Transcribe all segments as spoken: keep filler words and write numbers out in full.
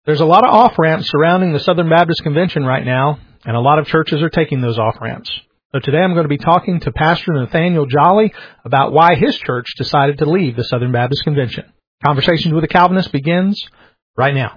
There's a lot of off-ramps surrounding the Southern Baptist Convention right now, and a lot of churches are taking those off-ramps. So today I'm going to be talking to Pastor Nathaniel Jolly about why his church decided to leave the Southern Baptist Convention. Conversations with a Calvinist begins right now.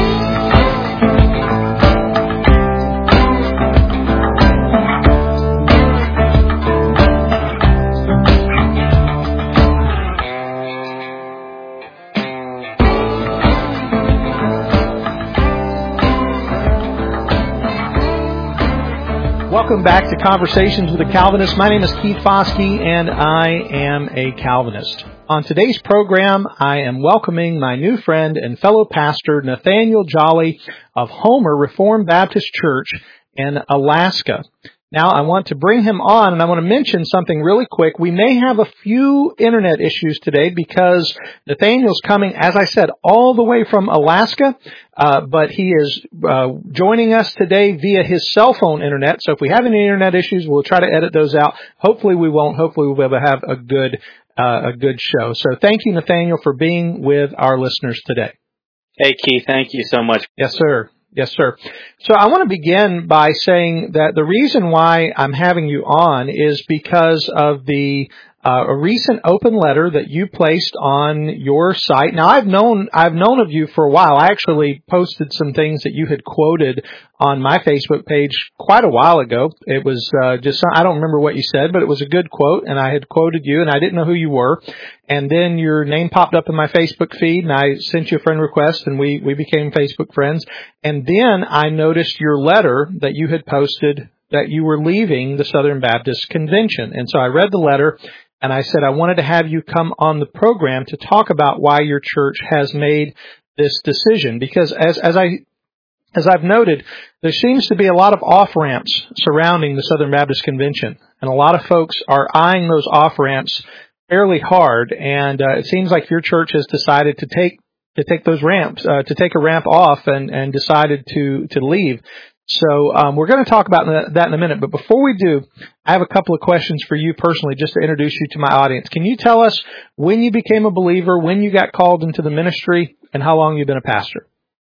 Welcome back to Conversations with a Calvinist. My name is Keith Foskey, and I am a Calvinist. On today's program, I am welcoming my new friend and fellow pastor, Nathaniel Jolly of Homer Reformed Baptist Church in Alaska. Now, I want to bring him on, and I want to mention something really quick. We may have a few internet issues today because Nathaniel's coming, as I said, all the way from Alaska, uh, but he is uh, joining us today via his cell phone internet. So if we have any internet issues, we'll try to edit those out. Hopefully we won't. Hopefully we'll be able to have a good, uh, a good show. So thank you, Nathaniel, for being with our listeners today. Hey, Keith, thank you so much. Yes, sir. Yes, sir. So I want to begin by saying that the reason why I'm having you on is because of the uh, a recent open letter that you placed on your site. Now, I've known I've known of you for a while. I actually posted some things that you had quoted on my Facebook page quite a while ago. It was uh, just I don't remember what you said, but it was a good quote, and I had quoted you, and I didn't know who you were. And then your name popped up in my Facebook feed, and I sent you a friend request, and we we became Facebook friends. And then I noticed your letter that you had posted that you were leaving the Southern Baptist Convention. And so I read the letter, and I said I wanted to have you come on the program to talk about why your church has made this decision. Because as as I as I've noted, there seems to be a lot of off-ramps surrounding the Southern Baptist Convention, and a lot of folks are eyeing those off-ramps fairly hard. And uh, it seems like your church has decided to take to take those ramps, uh, to take a ramp off, and and decided to to leave. So um, we're going to talk about that in a minute. But before we do, I have a couple of questions for you personally, just to introduce you to my audience. Can you tell us when you became a believer, when you got called into the ministry, and how long you've been a pastor?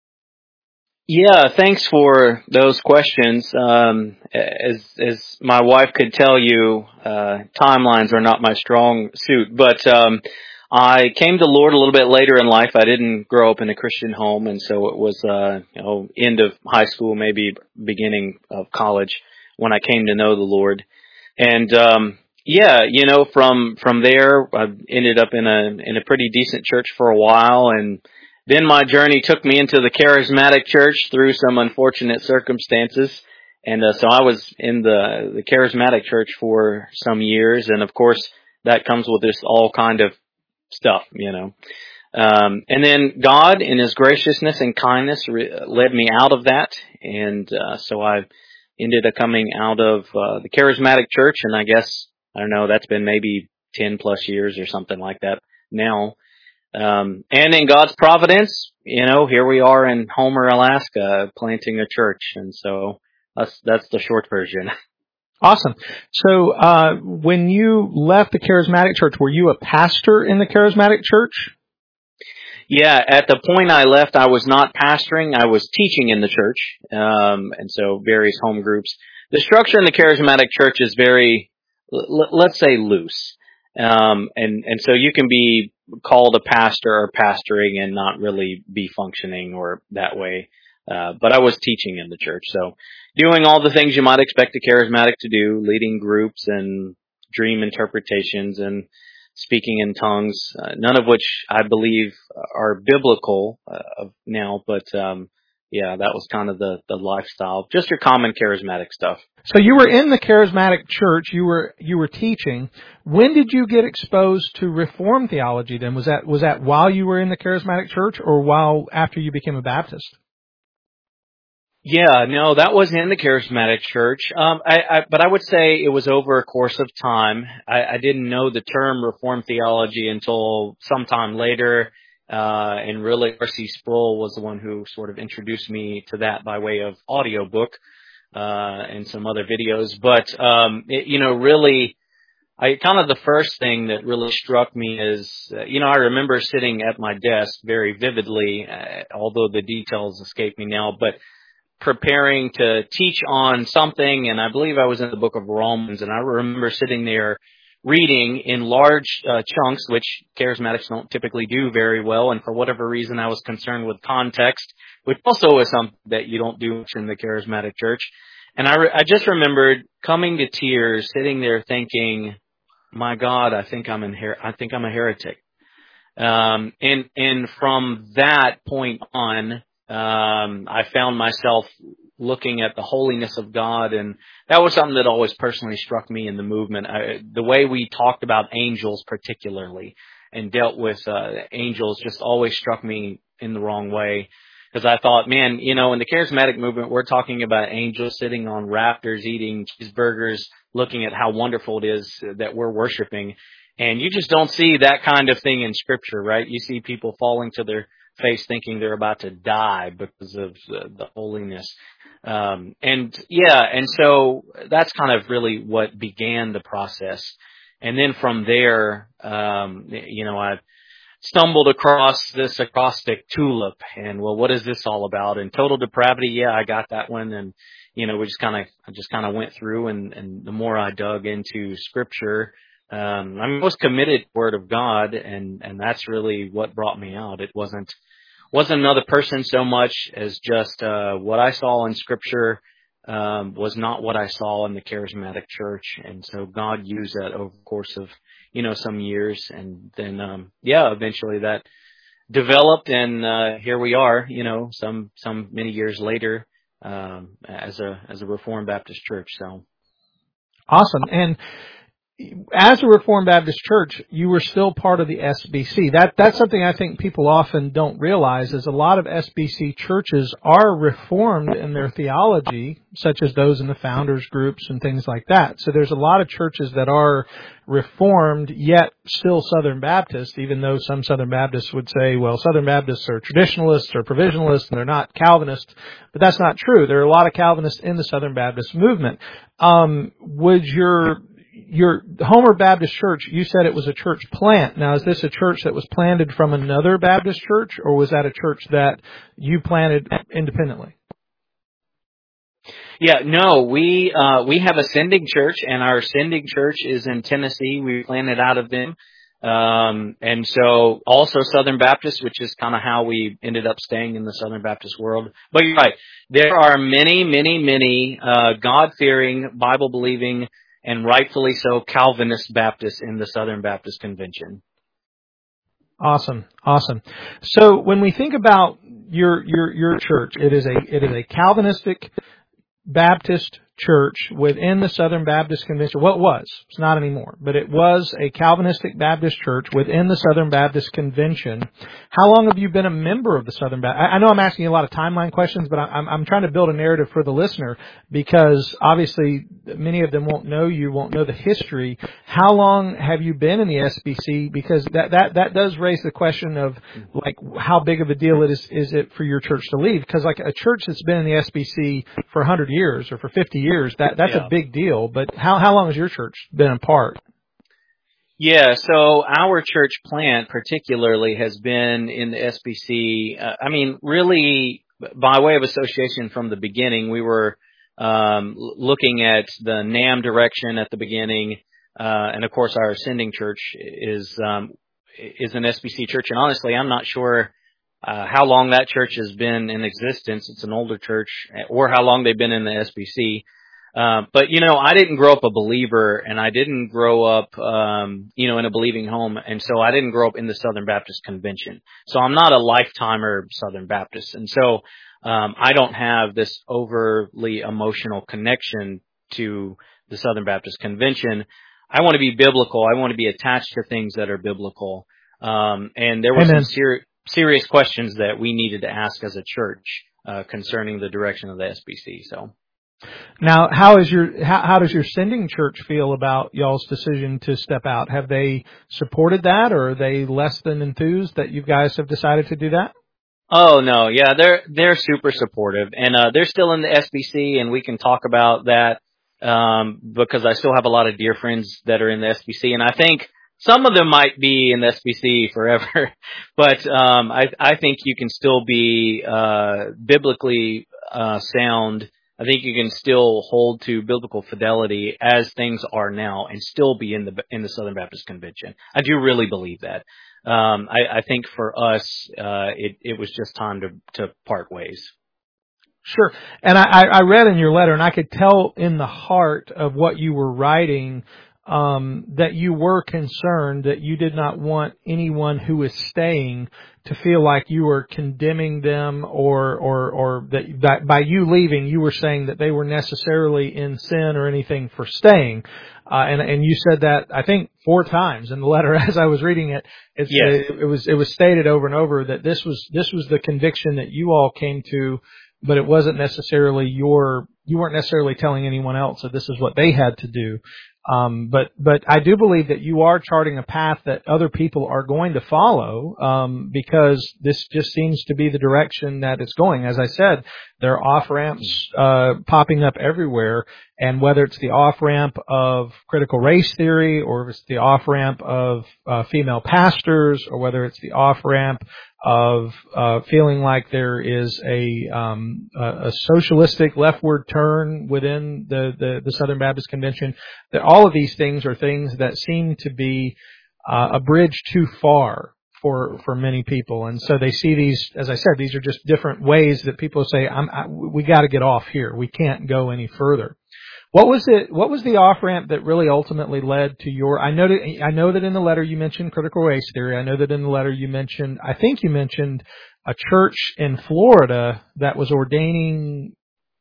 Yeah, thanks for those questions. Um, as as my wife could tell you, uh, timelines are not my strong suit. But um, I came to the Lord a little bit later in life. I didn't grow up in a Christian home, and so it was uh, you know end of high school, maybe beginning of college, when I came to know the Lord. And um, yeah, you know, from from there, I ended up in a in a pretty decent church for a while, and then my journey took me into the charismatic church through some unfortunate circumstances. And uh, so I was in the the charismatic church for some years, and of course that comes with this all kind of stuff, you know. Um, and then God, in His graciousness and kindness, re- led me out of that, and uh, so I ended up coming out of uh, the charismatic church, and I guess, I don't know, that's been maybe ten plus years or something like that now. Um, and in God's providence, you know, here we are in Homer, Alaska, planting a church, and so that's that's the short version. Awesome. So, uh, when you left the charismatic church, were you a pastor in the charismatic church? Yeah, at the point I left, I was not pastoring. I was teaching in the church, um, and so various home groups. The structure in the charismatic church is very, l- let's say, loose. Um, and, and so you can be called a pastor or pastoring and not really be functioning or that way. Uh, but I was teaching in the church, so doing all the things you might expect a charismatic to do, leading groups and dream interpretations and speaking in tongues, uh, none of which I believe are biblical uh, now, but um, yeah, that was kind of the, the lifestyle, just your common charismatic stuff. So you were in the charismatic church, you were you were teaching. When did you get exposed to Reformed theology then? Was that was that while you were in the charismatic church or while after you became a Baptist? Yeah, no, that wasn't in the charismatic church. Um, I, I, but I would say it was over a course of time. I, I didn't know the term Reformed theology until sometime later. Uh, and really, R C Sproul was the one who sort of introduced me to that by way of audiobook, uh, and some other videos. But, um, it, you know, really, I kind of the first thing that really struck me is, uh, you know, I remember sitting at my desk very vividly, uh, although the details escape me now, but preparing to teach on something, and I believe I was in the book of Romans, and I remember sitting there reading in large uh, chunks, which charismatics don't typically do very well, and for whatever reason I was concerned with context, which also is something that you don't do much in the charismatic church. And I, re- I just remembered coming to tears, sitting there thinking, my God, I think I'm in her- I think I'm a heretic. Um, and, and from that point on, um, I found myself looking at the holiness of God, and that was something that always personally struck me in the movement. I, the way we talked about angels particularly and dealt with uh, angels just always struck me in the wrong way. Because I thought, man, you know, in the charismatic movement, we're talking about angels sitting on rafters, eating cheeseburgers, looking at how wonderful it is that we're worshiping. And you just don't see that kind of thing in Scripture, right? You see people falling to their face thinking they're about to die because of the, the holiness. Um, and yeah, and so that's kind of really what began the process. And then from there, um, you know, I stumbled across this acrostic tulip, and well, what is this all about? And total depravity, yeah, I got that one. And, you know, we just kind of, I just kind of went through, and, and the more I dug into Scripture, um, I'm most committed to the Word of God, and, and that's really what brought me out. It wasn't, wasn't another person so much as just, uh, what I saw in Scripture, um, was not what I saw in the charismatic church. And so God used that over the course of, you know, some years. And then, um, yeah, eventually that developed, and, uh, here we are, you know, some, some many years later, um, as a, as a Reformed Baptist church. So. Awesome. And as a Reformed Baptist church, you were still part of the S B C. That that's something I think people often don't realize is a lot of S B C churches are Reformed in their theology, such as those in the founders groups and things like that. So there's a lot of churches that are Reformed, yet still Southern Baptist, even though some Southern Baptists would say, well, Southern Baptists are traditionalists or provisionalists and they're not Calvinists. But that's not true. There are a lot of Calvinists in the Southern Baptist movement. Um, would your Your Homer Baptist Church, you said it was a church plant. Now, is this a church that was planted from another Baptist church, or was that a church that you planted independently? Yeah, no, we uh, we have a sending church, and our sending church is in Tennessee. We planted out of them. Um, and so also Southern Baptist, which is kind of how we ended up staying in the Southern Baptist world. But you're right. There are many, many, many uh, God-fearing, Bible-believing, and rightfully so, Calvinist Baptists in the Southern Baptist Convention. Awesome, awesome. So when we think about your your your church, it is a it is a Calvinistic Baptist church within the Southern Baptist Convention. What was? It's not anymore, but it was a Calvinistic Baptist church within the Southern Baptist Convention. How long have you been a member of the Southern Baptist? I know I'm asking you a lot of timeline questions, but I'm, I'm trying to build a narrative for the listener because obviously many of them won't know you, won't know the history. How long have you been in the S B C? Because that, that, that does raise the question of like how big of a deal it is, is it for your church to leave? Because like a church that's been in the S B C for one hundred years or for fifty years, that that's yeah. a big deal. But how how long has your church been apart? Yeah, so our church plant particularly has been in the S B C. Uh, I mean, really, by way of association from the beginning, we were um, looking at the NAM direction at the beginning, uh, and of course, our Ascending Church is um, is an S B C church. And honestly, I'm not sure uh, how long that church has been in existence. It's an older church, or how long they've been in the S B C. Uh, but, you know, I didn't grow up a believer, and I didn't grow up, um, you know, in a believing home. And so I didn't grow up in the Southern Baptist Convention. So I'm not a lifetimer Southern Baptist. And so um, I don't have this overly emotional connection to the Southern Baptist Convention. I want to be biblical. I want to be attached to things that are biblical. Um, and there were Amen. some ser- serious questions that we needed to ask as a church uh, concerning the direction of the S B C. So. Now, how is your how, how does your sending church feel about y'all's decision to step out? Have they supported that, or are they less than enthused that you guys have decided to do that? Oh no, yeah, they're they're super supportive, and uh, they're still in the S B C, and we can talk about that um, because I still have a lot of dear friends that are in the S B C, and I think some of them might be in the S B C forever, but um, I, I think you can still be uh, biblically uh, sound. I think you can still hold to biblical fidelity as things are now and still be in the in the Southern Baptist Convention. I do really believe that. Um, I, I think for us, uh, it, it was just time to, to part ways. Sure. And I, I read in your letter, and I could tell in the heart of what you were writing um, that you were concerned that you did not want anyone who is staying to feel like you were condemning them, or or or that, that by you leaving you were saying that they were necessarily in sin or anything for staying. Uh, and and you said that I think four times in the letter as I was reading it. It's, yes. it, it was it was stated over and over that this was this was the conviction that you all came to. But it wasn't necessarily your, you weren't necessarily telling anyone else that this is what they had to do. Um, but, but I do believe that you are charting a path that other people are going to follow, um, because this just seems to be the direction that it's going. As I said, there are off-ramps, uh, popping up everywhere. And whether it's the off-ramp of critical race theory, or if it's the off-ramp of, uh, female pastors, or whether it's the off-ramp of uh, feeling like there is a, um, a, a socialistic leftward turn within the, the, the Southern Baptist Convention, that all of these things are things that seem to be uh, a bridge too far for for many people. And so they see these, as I said, these are just different ways that people say, I'm, I, we got to get off here. We can't go any further. What was it? What was the off ramp that really ultimately led to your? I know that I know that in the letter you mentioned critical race theory. I know that in the letter you mentioned. I think you mentioned a church in Florida that was ordaining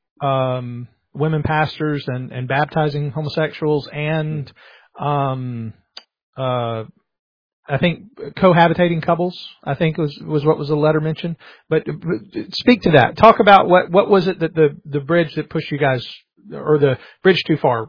um, women pastors and, and baptizing homosexuals, and um, uh, I think cohabitating couples. I think was was what was the letter mentioned. But, but speak to that. Talk about what what was it that the the bridge that pushed you guys, or the bridge too far?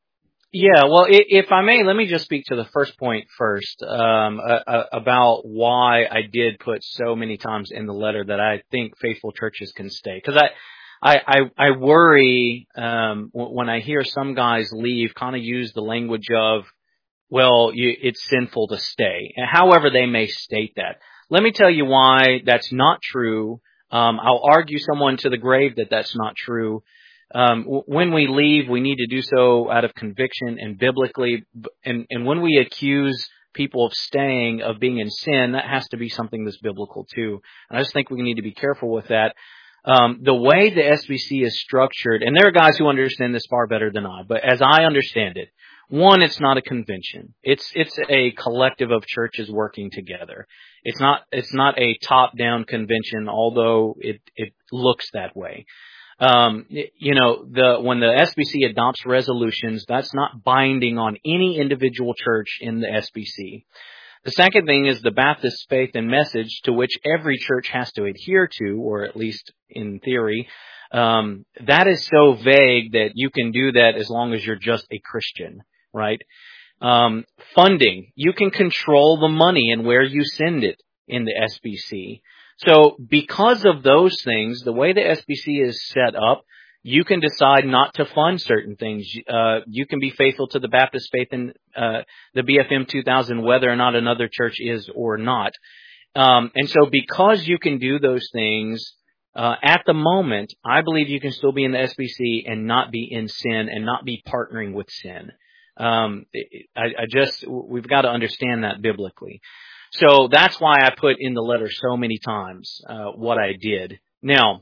Yeah, well, if I may, let me just speak to the first point first, um, uh, about why I did put so many times in the letter that I think faithful churches can stay. Because I, I, I, I worry um, when I hear some guys leave, kind of use the language of, well, you, it's sinful to stay, and however they may state that. Let me tell you why that's not true. Um, I'll argue someone to the grave that that's not true. Um, when we leave, we need to do so out of conviction and biblically. And, and when we accuse people of staying, of being in sin, that has to be something that's biblical too. And I just think we need to be careful with that. Um, the way the S B C is structured, and there are guys who understand this far better than I, but as I understand it, one, it's not a convention. It's, it's a collective of churches working together. It's not, it's not a top-down convention, although it, it looks that way. Um, you know, the, when the S B C adopts resolutions, that's not binding on any individual church in the S B C. The second thing is the Baptist faith and message, to which every church has to adhere to, or at least in theory. Um, that is so vague that you can do that as long as you're just a Christian, right? Um, funding, you can control the money and where you send it in the S B C. So because of those things, the way the S B C is set up, you can decide not to fund certain things. Uh, you can be faithful to the Baptist faith and uh, the B F M two thousand, whether or not another church is or not. Um, and so because you can do those things, uh, at the moment, I believe you can still be in the S B C and not be in sin and not be partnering with sin. Um, I, I just, we've got to understand that biblically. So that's why I put in the letter so many times uh, what I did. Now,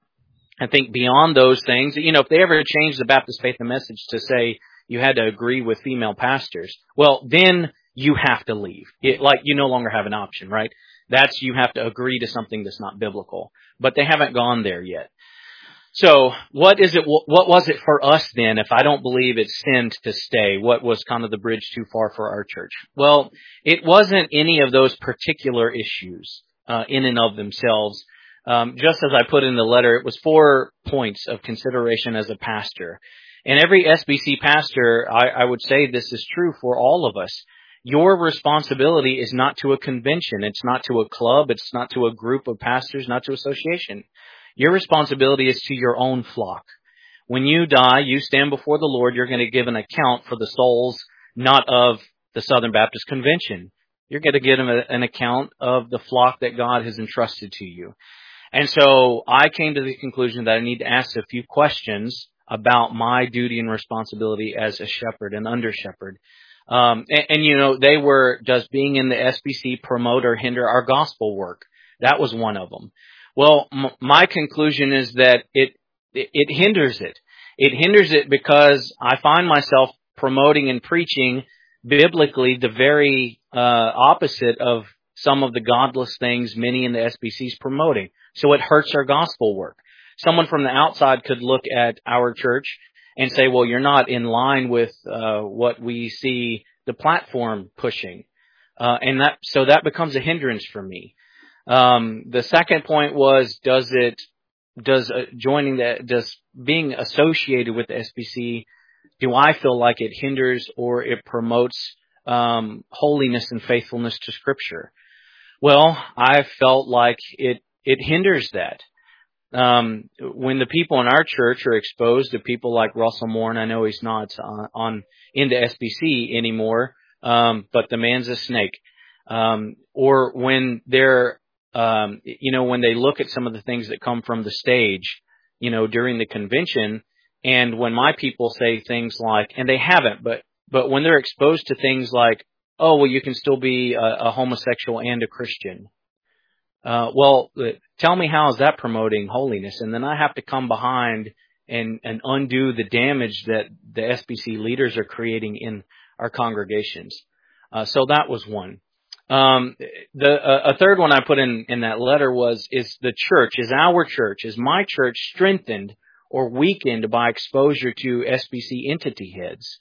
I think beyond those things, you know, if they ever change the Baptist faith and message to say you had to agree with female pastors, well, then you have to leave. It, like, you no longer have an option, right? That's, you have to agree to something that's not biblical. But they haven't gone there yet. So what is it, what was it for us then, if I don't believe it's sin to stay? What was kind of the bridge too far for our church? Well, it wasn't any of those particular issues uh, in and of themselves. Um, just as I put in the letter, it was four points of consideration as a pastor. And every S B C pastor, I, I would say this is true for all of us. Your responsibility is not to a convention. It's not to a club. It's not to a group of pastors, not to association. Your responsibility is to your own flock. when you die, you stand before the Lord, you're going to give an account for the souls, not of the Southern Baptist Convention. You're going to give them a, an account of the flock that God has entrusted to you. And so I came to the conclusion that I need to ask a few questions about my duty and responsibility as a shepherd and under shepherd. Um, and, and, you know, they were, does being in the S B C promote or hinder our gospel work? That was one of them. Well, m- my conclusion is that it, it, it hinders it. It hinders it because I find myself promoting and preaching biblically the very uh, opposite of some of the godless things many in the S B C is promoting. So it hurts our gospel work. Someone from the outside could look at our church and say, well, you're not in line with uh, what we see the platform pushing. Uh, and that, so that becomes a hindrance for me. Um, the second point was, does it, does uh, joining the, does being associated with the S B C, do I feel like it hinders or it promotes um, holiness and faithfulness to Scripture? Well, I felt like it, it hinders that. Um, when the people in our church are exposed to people like Russell Moore, and I know he's not on, on in the S B C anymore, um, but the man's a snake. Um, or when they're, um, you know, when they look at some of the things that come from the stage, you know, during the convention, and when my people say things like, and they haven't, but, but when they're exposed to things like, oh, well, you can still be a, a homosexual and a Christian. Uh, well, tell me, how is that promoting holiness? And then I have to come behind and, and undo the damage that the S B C leaders are creating in our congregations. Uh, so that was one. Um, the, uh, a third one I put in, in that letter was, is the church, is our church, is my church strengthened or weakened by exposure to S B C entity heads?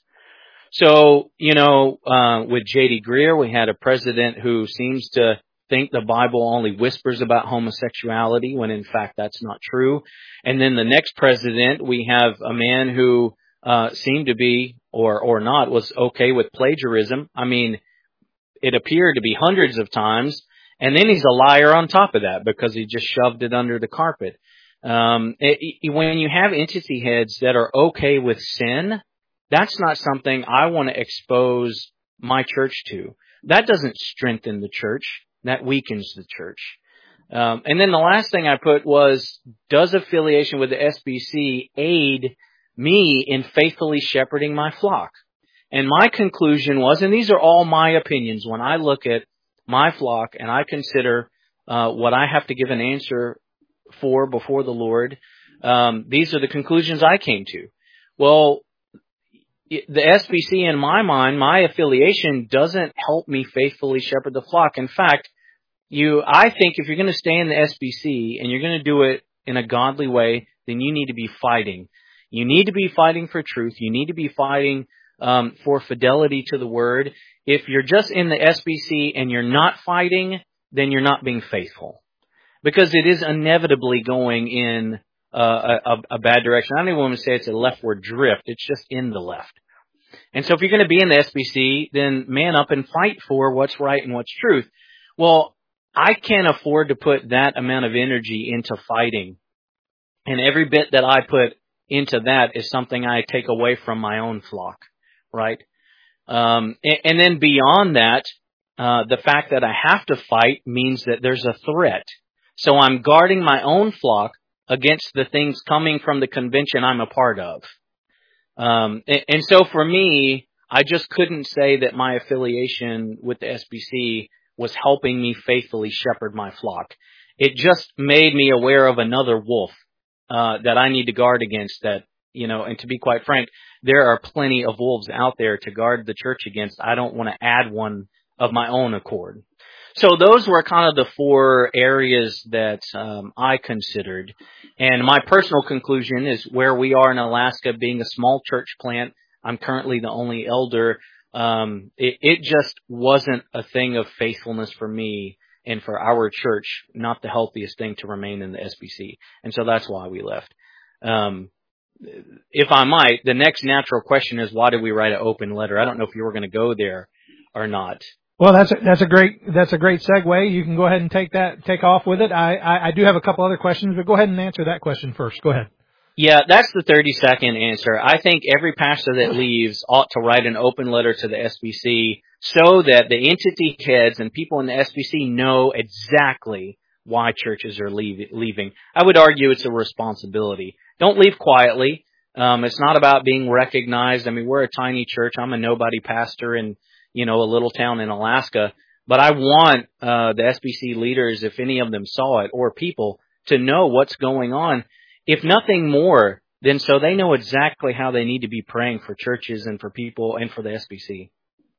So, you know, uh, with J D Greear, we had a president who seems to think the Bible only whispers about homosexuality, when in fact that's not true. And then the next president, we have a man who uh, seemed to be, or or not, was okay with plagiarism. I mean, it appeared to be hundreds of times. And then he's a liar on top of that because he just shoved it under the carpet. Um, it, it, when you have entity heads that are okay with sin, that's not something I want to expose my church to. That doesn't strengthen the church. That weakens the church. Um, and then the last thing I put was, does affiliation with the S B C aid me in faithfully shepherding my flock? And my conclusion was, and these are all my opinions, when I look at my flock and I consider uh, what I have to give an answer for before the Lord, um, these are the conclusions I came to. Well, the S B C, in my mind, my affiliation doesn't help me faithfully shepherd the flock. In fact, you, I think if you're going to stay in the S B C and you're going to do it in a godly way, then you need to be fighting. You need to be fighting for truth. You need to be fighting um, for fidelity to the Word. If you're just in the S B C and you're not fighting, then you're not being faithful, because it is inevitably going in Uh, a, a bad direction. I don't even want to say it's a leftward drift. It's just in the left. And so if you're going to be in the S B C, then man up and fight for what's right and what's truth. Well, I can't afford to put that amount of energy into fighting. And every bit that I put into that is something I take away from my own flock, right? Um, and, and then beyond that, uh, the fact that I have to fight means that there's a threat. So I'm guarding my own flock against the things coming from the convention I'm a part of. Um, and, and so for me, I just couldn't say that my affiliation with the S B C was helping me faithfully shepherd my flock. It just made me aware of another wolf uh, that I need to guard against. That, you know, and to be quite frank, there are plenty of wolves out there to guard the church against. I don't want to add one of my own accord. So those were kind of the four areas that um, I considered. And my personal conclusion is, where we are in Alaska, being a small church plant, I'm currently the only elder. Um, it, it just wasn't a thing of faithfulness for me and for our church, not the healthiest thing to remain in the S B C. And so that's why we left. Um, if I might, the next natural question is, why did we write an open letter? I don't know if you were going to go there or not. Well, that's a, that's a great that's a great segue. You can go ahead and take that take off with it. I, I, I do have a couple other questions, but go ahead and answer that question first. Go ahead. Yeah, that's the thirty second answer. I think every pastor that leaves ought to write an open letter to the S B C so that the entity heads and people in the S B C know exactly why churches are leave, leaving. I would argue it's a responsibility. Don't leave quietly. Um, it's not about being recognized. I mean, we're a tiny church. I'm a nobody pastor in, you know, a little town in Alaska. But I want uh, the S B C leaders, if any of them saw it, or people, to know what's going on. If nothing more, then so they know exactly how they need to be praying for churches and for people and for the S B C.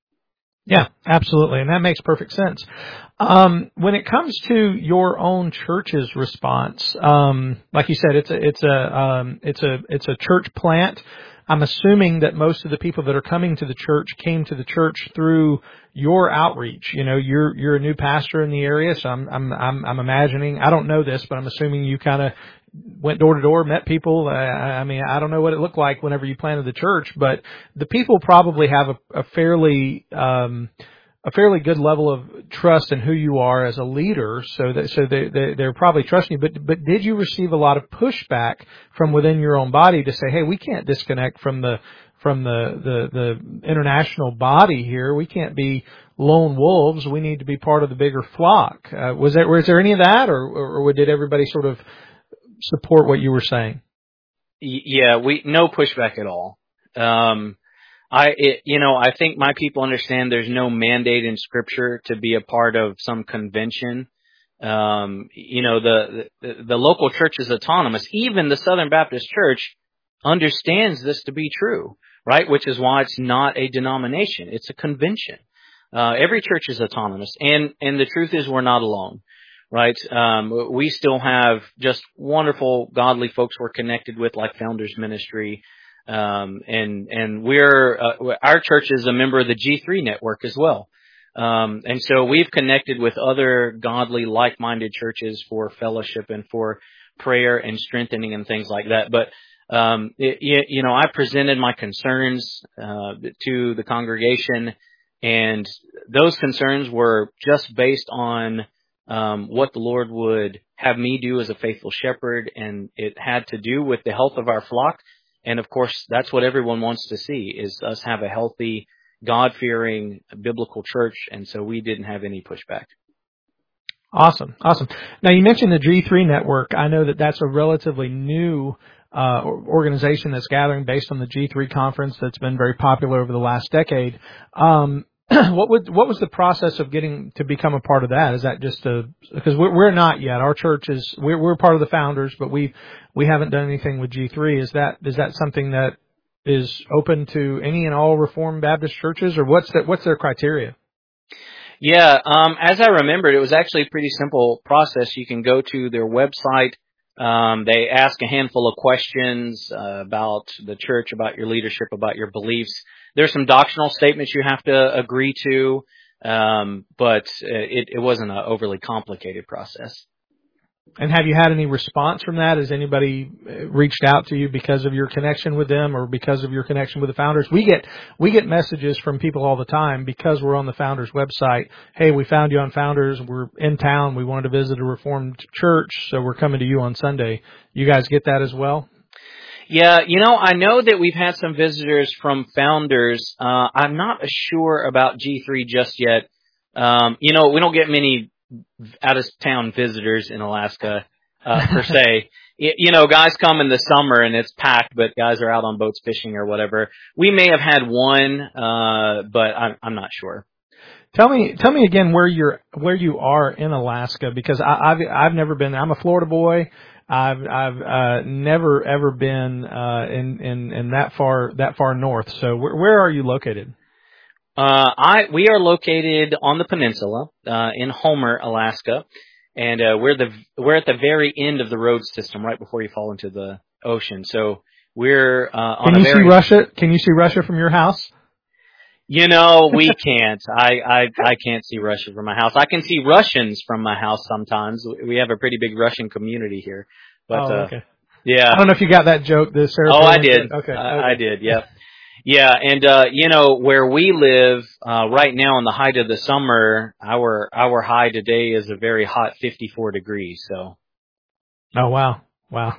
Yeah, absolutely. And that makes perfect sense. Um, when it comes to your own church's response, um, like you said, it's a, it's a, um, it's a, it's a church plant. I'm assuming that most of the people that are coming to the church came to the church through your outreach. You know, you're, you're a new pastor in the area. So I'm, I'm, I'm, I'm imagining, I don't know this, but I'm assuming you kind of went door to door, met people. Uh, I mean, I don't know what it looked like whenever you planted the church, but the people probably have a, a fairly, um, a fairly good level of trust in who you are as a leader. So that, so they, they, they're probably trusting you. But, but did you receive a lot of pushback from within your own body to say, hey, we can't disconnect from the, from the, the, the international body here. We can't be lone wolves. We need to be part of the bigger flock. Uh, was there, was there any of that, or, or, or did everybody sort of support what you were saying? Yeah, we no pushback at all. Um, I, it, you know, I think my people understand there's no mandate in Scripture to be a part of some convention. Um, you know, the, the the local church is autonomous. Even the Southern Baptist Church understands this to be true, right? Which is why it's not a denomination; it's a convention. Uh, every church is autonomous, and and the truth is we're not alone. Right. Um, we still have just wonderful, godly folks we're connected with, like Founders Ministry. Um, and, and we're, uh, our church is a member of the G three network as well. Um, and so we've connected with other godly, like-minded churches for fellowship and for prayer and strengthening and things like that. But, um, it, you know, I presented my concerns, uh, to the congregation, and those concerns were just based on Um, what the Lord would have me do as a faithful shepherd, and it had to do with the health of our flock. And of course, that's what everyone wants to see, is us have a healthy, God-fearing, biblical church, and so we didn't have any pushback. Awesome, awesome. Now, you mentioned the G three network. I know that that's a relatively new uh, organization that's gathering based on the G three conference that's been very popular over the last decade. Um, What would what was the process of getting to become a part of that? Is that just a because we're we're not yet. Our church is we're we're part of the Founders, but we we haven't done anything with G three. Is that is that something that is open to any and all Reformed Baptist churches, or what's that what's their criteria? Yeah, um, as I remembered, it was actually a pretty simple process. You can go to their website. Um, they ask a handful of questions uh, about the church, about your leadership, about your beliefs. There's some doctrinal statements you have to agree to, um, but it, it wasn't an overly complicated process. And have you had any response from that? Has anybody reached out to you because of your connection with them or because of your connection with the Founders? We get we get messages from people all the time because we're on the Founders website. Hey, we found you on Founders. We're in town. We wanted to visit a Reformed church, so we're coming to you on Sunday. You guys get that as well? Yeah, you know, I know that we've had some visitors from Founders. Uh, I'm not sure about G three just yet. Um, you know, we don't get many out-of-town visitors in Alaska, uh, per se. It, you know, guys come in the summer and it's packed, but guys are out on boats fishing or whatever. We may have had one, uh, but I'm, I'm not sure. Tell me, tell me again where you're, where you are in Alaska, because I, I've, I've never been there. I'm a Florida boy. I've, I've, uh, never ever been, uh, in, in, in that far, that far north. So where, where are you located? Uh, I, we are located on the peninsula, uh, in Homer, Alaska. And, uh, we're the, we're at the very end of the road system right before you fall into the ocean. So we're, uh, on Can a you very, see Russia? Can you see Russia from your house? You know, we can't. I, I, I can't see Russia from my house. I can see Russians from my house sometimes. We have a pretty big Russian community here. But, oh, okay. uh, yeah. I don't know if you got that joke. The Sarah Oh, I Palin did. joke. Okay. I, okay. I did. Yeah. Yeah. And, uh, you know, where we live, uh, right now in the height of the summer, our, our high today is a very hot fifty-four degrees. So. Oh, wow. Wow.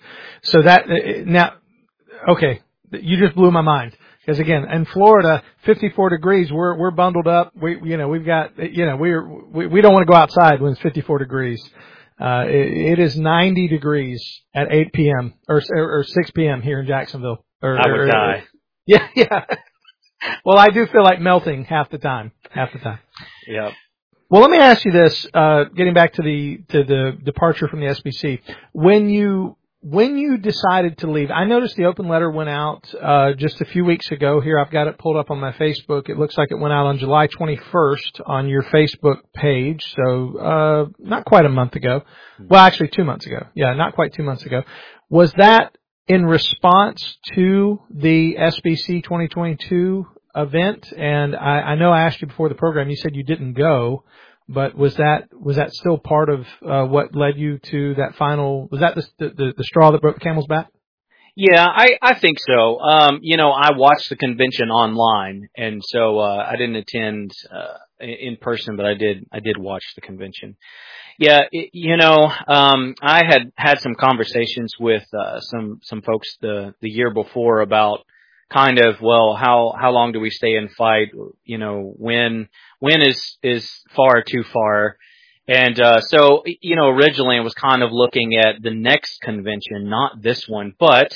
So that, now, okay, you just blew my mind. Because again, in Florida, fifty-four degrees, we're, we're bundled up. We, you know, we've got, you know, we're, we, we don't want to go outside when it's fifty-four degrees. Uh, it, it is ninety degrees at eight p.m. or, or six p.m. here in Jacksonville. Or, I would or, die. Yeah, yeah. Well, I do feel like melting half the time, half the time. Yep. Well, let me ask you this, uh, getting back to the, to the departure from the S B C. When you, when you decided to leave, I noticed the open letter went out, uh, just a few weeks ago. Here, I've got it pulled up on my Facebook. It looks like it went out on July twenty-first on your Facebook page. So, uh, not quite a month ago. Well, actually two months ago. Yeah, not quite two months ago. Was that in response to the S B C twenty twenty-two event? And I, I know I asked you before the program, you said you didn't go, but was that, was that still part of, uh, what led you to that final, was that the, the, the straw that broke the camel's back? Yeah, I, I think so. Um, you know, I watched the convention online, and so, uh, I didn't attend, uh, in person, but I did, I did watch the convention. Yeah, it, you know, um, I had had some conversations with, uh, some, some folks the, the year before about kind of, well, how, how long do we stay and fight? You know, when, when is, is far too far? And, uh, so, you know, originally I was kind of looking at the next convention, not this one, but,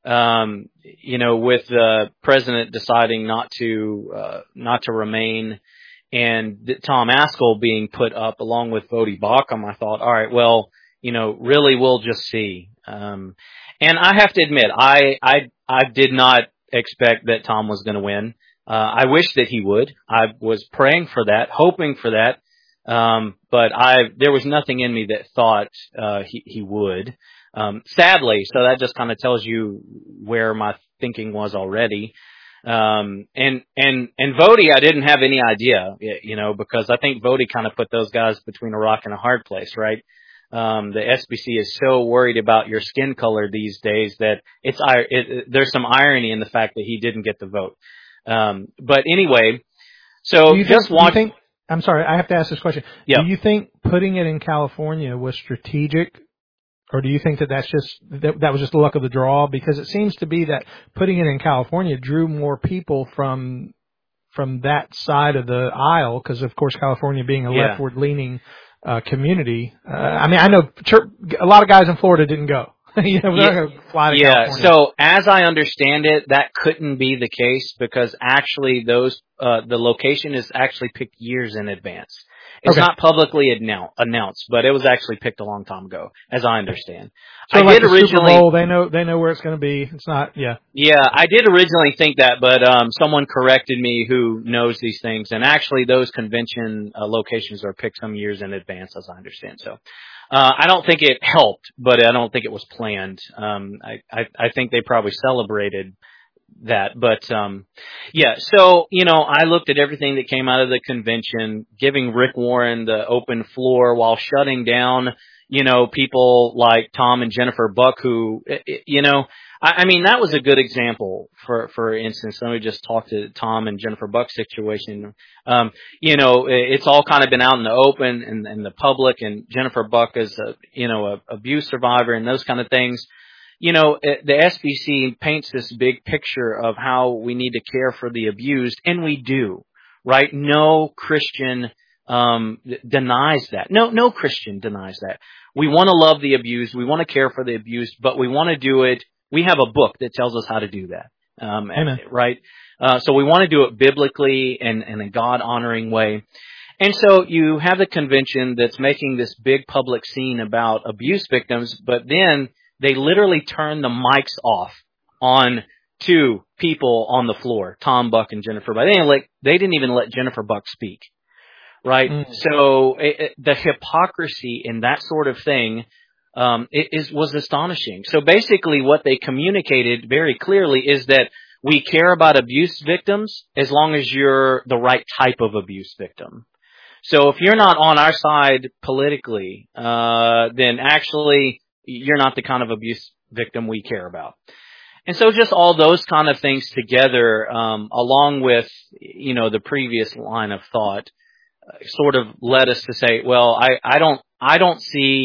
um, you know, with the president deciding not to, uh, not to remain and Tom Ascol being put up along with Voddie Baucham, I thought, all right, well, you know, really we'll just see. Um, and I have to admit, I, I, I did not expect that Tom was going to win. Uh, I wish that he would. I was praying for that, hoping for that. Um, but I, there was nothing in me that thought, uh, he, he would. Um, sadly, so that just kind of tells you where my thinking was already. Um, and, and, and Voddie, I didn't have any idea, you know, because I think Voddie kind of put those guys between a rock and a hard place, right? Um, the S B C is so worried about your skin color these days that it's, it, there's some irony in the fact that he didn't get the vote. Um, but anyway, so you just think, watch. Think, I'm sorry, I have to ask this question. Yeah. Do you think putting it in California was strategic? Or do you think that that's just, that, that was just the luck of the draw? Because it seems to be that putting it in California drew more people from, from that side of the aisle. Because of course, California being a Yeah. leftward leaning, uh, community. Uh, I mean, I know a lot of guys in Florida didn't go. you know, they're Yeah. going to fly to Yeah. California. So as I understand it, that couldn't be the case because actually those, uh, the location is actually picked years in advance. It's Okay. not publicly annou- announced, but it was actually picked a long time ago, as I understand. So I like did the originally, Super Bowl, they know, they know where it's going to be. It's not, yeah. yeah, I did originally think that, but um, someone corrected me who knows these things, and actually those convention uh, locations are picked some years in advance, as I understand. So uh, I don't think it helped, but I don't think it was planned. Um, I, I, I think they probably celebrated that, but um, yeah. So you know, I looked at everything that came out of the convention, giving Rick Warren the open floor while shutting down, you know, people like Tom and Jennifer Buck, who, you know. I mean, that was a good example, for, for instance. Let me just talk to Tom and Jennifer Buck's situation. Um, you know, it's all kind of been out in the open and, and the public, and Jennifer Buck is a, you know, a abuse survivor and those kind of things. You know, the S B C paints this big picture of how we need to care for the abused, and we do, right? No Christian, um, denies that. No, no Christian denies that. We want to love the abused. We want to care for the abused, but we want to do it. We have a book that tells us how to do that. Um, Amen. Right? Uh, so we want to do it biblically and in a God-honoring way. And so you have the convention that's making this big public scene about abuse victims, but then they literally turn the mics off on two people on the floor, Tom Buck and Jennifer Buck. They didn't, let, they didn't even let Jennifer Buck speak. Right? Mm. So it, it, the hypocrisy in that sort of thing Um, it is, was astonishing. So basically what they communicated very clearly is that we care about abuse victims as long as you're the right type of abuse victim. So if you're not on our side politically, uh, then actually you're not the kind of abuse victim we care about. And so just all those kind of things together, um, along with, you know, the previous line of thought, uh, sort of led us to say, well, I, I don't, I don't see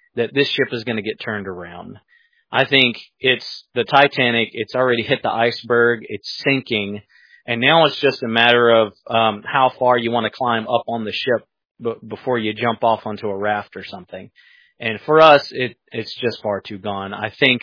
that this ship is going to get turned around. I think it's the Titanic. It's already hit the iceberg. It's sinking. And now it's just a matter of um, how far you want to climb up on the ship b- before you jump off onto a raft or something. And for us, it it's just far too gone. I think,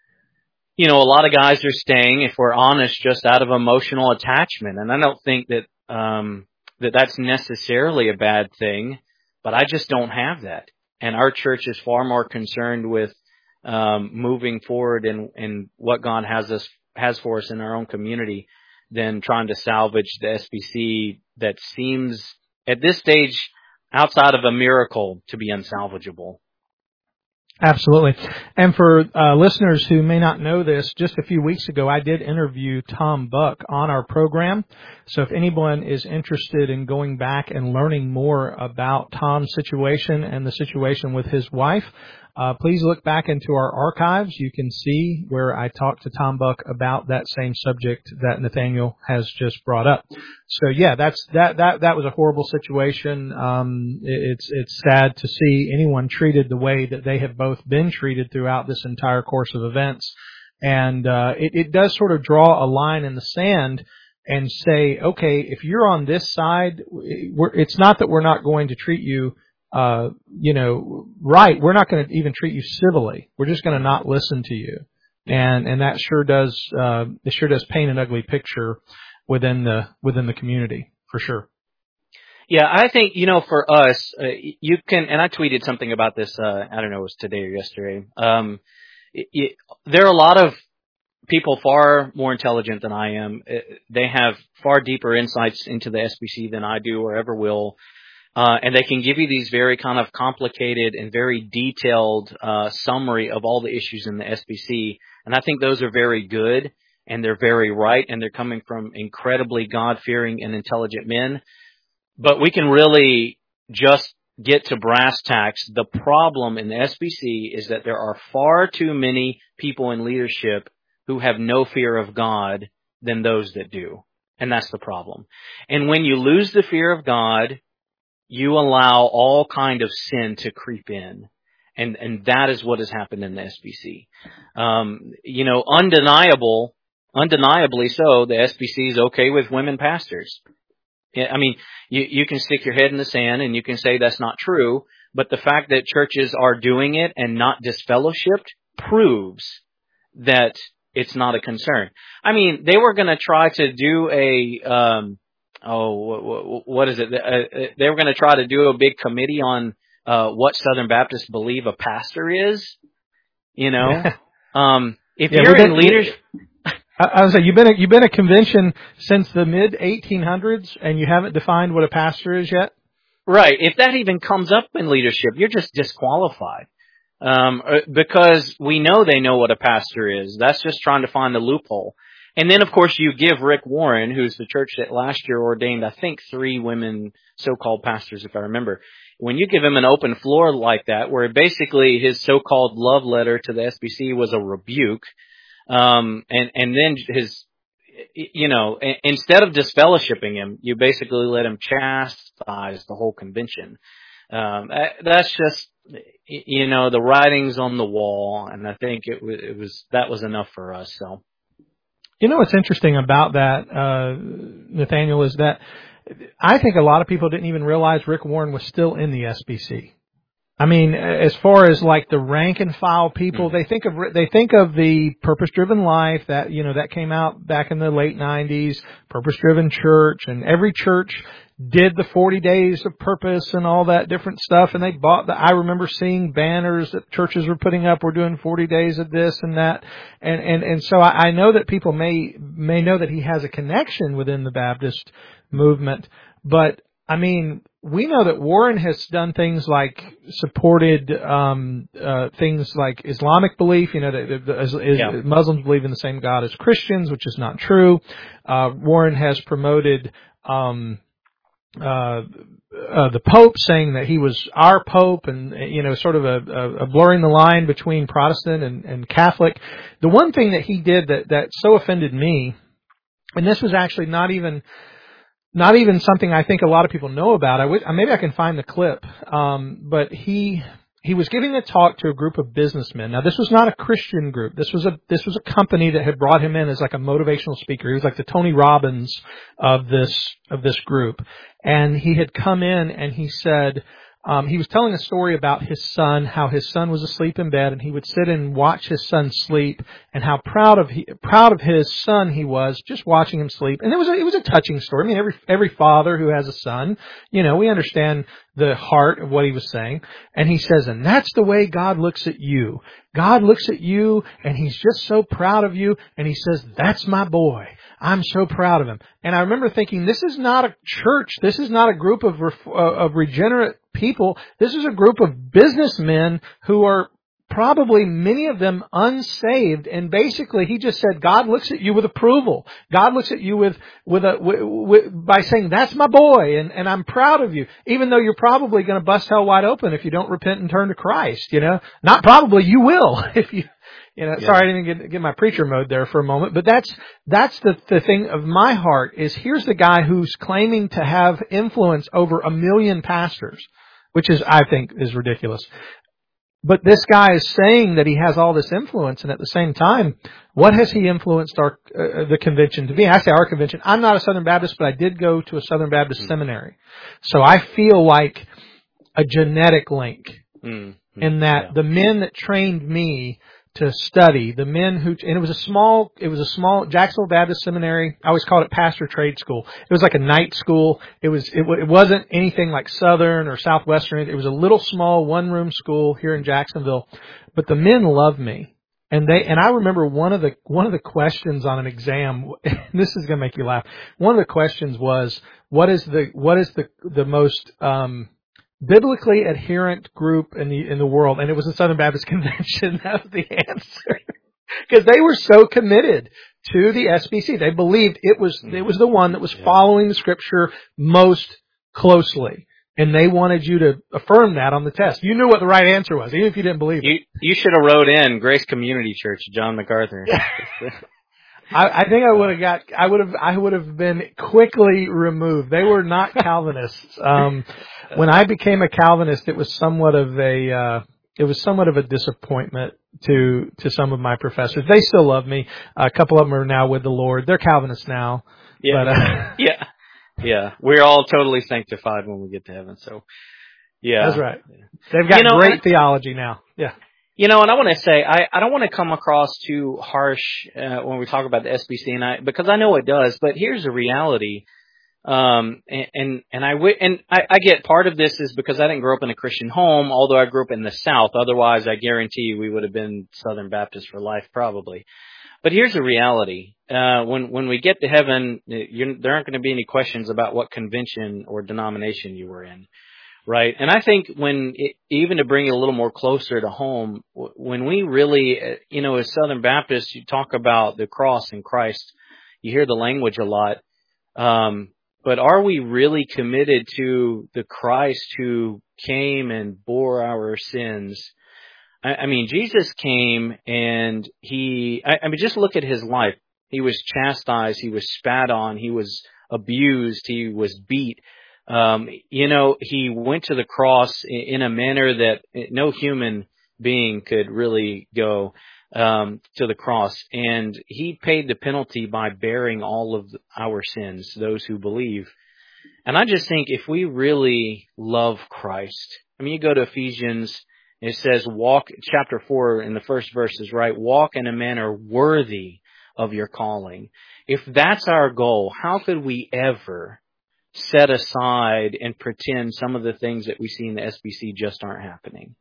you know, a lot of guys are staying, if we're honest, just out of emotional attachment. And I don't think that um, that that's necessarily a bad thing, but I just don't have that. And our church is far more concerned with um, moving forward in, in what God has us has for us in our own community than trying to salvage the S B C that seems, at this stage, outside of a miracle, to be unsalvageable. Absolutely. And for uh, listeners who may not know this, just a few weeks ago, I did interview Tom Buck on our program. So if anyone is interested in going back and learning more about Tom's situation and the situation with his wife, Uh, please look back into our archives. You can see where I talked to Tom Buck about that same subject that Nathaniel has just brought up. So yeah, that's that that that was a horrible situation. Um, it, it's it's sad to see anyone treated the way that they have both been treated throughout this entire course of events, and uh, it, it does sort of draw a line in the sand and say, okay, if you're on this side, we're, it's not that we're not going to treat you. Uh, you know, right, we're not going to even treat you civilly. We're just going to not listen to you. And, and that sure does, uh, it sure does paint an ugly picture within the, within the community, for sure. Yeah, I think, you know, for us, uh, you can, and I tweeted something about this, uh, I don't know, it was today or yesterday. Um, it, it, there are a lot of people far more intelligent than I am. They have far deeper insights into the S B C than I do or ever will. Uh, and they can give you these very kind of complicated and very detailed uh, summary of all the issues in the S B C. And I think those are very good, and they're very right, and they're coming from incredibly God-fearing and intelligent men. But we can really just get to brass tacks. The problem in the S B C is that there are far too many people in leadership who have no fear of God than those that do. And that's the problem. And when you lose the fear of God, you allow all kind of sin to creep in. And, and that is what has happened in the S B C. Um, you know, undeniable, undeniably so, the S B C is okay with women pastors. I mean, you, you can stick your head in the sand and you can say that's not true, but the fact that churches are doing it and not disfellowshipped proves that it's not a concern. I mean, they were going to try to do a, um, oh, what, what is it? Uh, they were going to try to do a big committee on uh, what Southern Baptists believe a pastor is. You know, Yeah. um, if yeah, you're been, in leadership, I, I was like, you've been a, you've been a convention since the mid eighteen hundreds, and you haven't defined what a pastor is yet. Right. If that even comes up in leadership, you're just disqualified. Um, because we know they know what a pastor is. That's just trying to find the loophole. And then, of course, you give Rick Warren, who's the church that last year ordained, I think, three women so-called pastors, if I remember. When you give him an open floor like that, where basically his so-called love letter to the S B C was a rebuke, um, and, and then his, you know, instead of disfellowshipping him, you basically let him chastise the whole convention. Um, that's just, you know, the writing's on the wall, and I think it was, it was that was enough for us. So, you know what's interesting about that, uh, Nathaniel, is that I think a lot of people didn't even realize Rick Warren was still in the S B C. I mean, as far as like the rank and file people, mm-hmm. they think of they think of the Purpose Driven Life that you know that came out back in the late nineties, Purpose Driven Church, and every church did the forty days of purpose and all that different stuff, and they bought the, I remember seeing banners that churches were putting up, we're doing forty days of this and that, and, and, and so I, I know that people may, may know that he has a connection within the Baptist movement, but I mean, we know that Warren has done things like supported, um, uh, things like Islamic belief, you know, that, that is, is, yeah. Muslims believe in the same God as Christians, which is not true. Uh, Warren has promoted, um, Uh, uh, the Pope, saying that he was our Pope, and, you know, sort of a, a, a blurring the line between Protestant and, and Catholic. The one thing that he did that, that so offended me, and this was actually not even, not even something I think a lot of people know about. I would, maybe I can find the clip. Um, but he, he was giving a talk to a group of businessmen. Now, this was not a Christian group. This was a this was a company that had brought him in as like a motivational speaker. He was like the Tony Robbins of this of this group. And he had come in and he said, um, he was telling a story about his son, how his son was asleep in bed, and he would sit and watch his son sleep, and how proud of he, proud of his son he was just watching him sleep. And it was a, it was a touching story. I mean, every every father who has a son, you know, we understand the heart of what he was saying. And he says, and that's the way God looks at you. God looks at you and he's just so proud of you. And he says, that's my boy. I'm so proud of him. And I remember thinking, this is not a church. This is not a group of, of regenerate people. This is a group of businessmen who are probably many of them unsaved. And basically he just said, God looks at you with approval. God looks at you with, with a, with, with, by saying, that's my boy. And, and I'm proud of you, even though you're probably going to bust hell wide open if you don't repent and turn to Christ, you know, not probably, you will if you, you know, yeah. Sorry, I didn't get, get my preacher mode there for a moment, but that's, that's the, the thing of my heart is here's the guy who's claiming to have influence over a million pastors, which is, I think, is ridiculous. But this guy is saying that he has all this influence, and at the same time, what has he influenced our uh, the convention to be? I say our convention. I'm not a Southern Baptist, but I did go to a Southern Baptist mm-hmm. seminary. So I feel like a genetic link mm-hmm. in that yeah. the men that trained me to study, the men who, and it was a small, it was a small Jacksonville Baptist Seminary. I always called it Pastor Trade School. It was like a night school. It was, it, it wasn't anything like Southern or Southwestern. It was a little small one room school here in Jacksonville. But the men loved me. And they, and I remember one of the, one of the questions on an exam, this is going to make you laugh. One of the questions was, what is the, what is the, the most, um, biblically adherent group in the in the world, and it was the Southern Baptist Convention. That was the answer, because they were so committed to the S B C. They believed it was it was the one that was yeah. following the Scripture most closely, and they wanted you to affirm that on the test. You knew what the right answer was, even if you didn't believe it. You you should have wrote in Grace Community Church, John MacArthur. I, I think I would have got, I would have, I would have been quickly removed. They were not Calvinists. Um, when I became a Calvinist, it was somewhat of a, uh, it was somewhat of a disappointment to, to some of my professors. They still love me. A couple of them are now with the Lord. They're Calvinists now. Yeah. But, uh, yeah. Yeah. We're all totally sanctified when we get to heaven. So, yeah. That's right. They've got you know, great I, theology now. Yeah. You know, and I want to say, I, I don't want to come across too harsh uh, when we talk about the S B C, and I, because I know it does, but here's the reality. Um, and, and, and I, and I, I get part of this is because I didn't grow up in a Christian home, although I grew up in the South. Otherwise, I guarantee we would have been Southern Baptist for life, probably. But here's the reality. Uh, when, when we get to heaven, you're, there aren't going to be any questions about what convention or denomination you were in. Right. And I think when, it, even to bring it a little more closer to home, when we really, you know, as Southern Baptists, you talk about the cross and Christ, you hear the language a lot. Um, but are we really committed to the Christ who came and bore our sins? I, I mean, Jesus came and he, I, I mean, just look at his life. He was chastised. He was spat on. He was abused. He was beat. Um, you know, he went to the cross in a manner that no human being could really go um, to the cross. And he paid the penalty by bearing all of our sins, those who believe. And I just think if we really love Christ, I mean, you go to Ephesians, it says, walk, chapter four in the first verses, right? Walk in a manner worthy of your calling. If that's our goal, how could we ever set aside and pretend some of the things that we see in the S B C just aren't happening?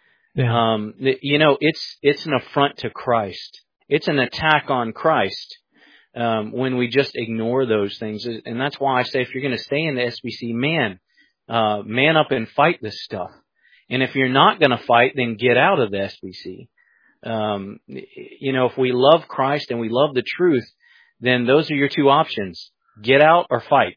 Yeah. Um, you know, it's, it's an affront to Christ. It's an attack on Christ, um, when we just ignore those things. And that's why I say, if you're going to stay in the S B C, man, uh, man up and fight this stuff. And if you're not going to fight, then get out of the S B C. Um, you know, if we love Christ and we love the truth, then those are your two options. Get out or fight.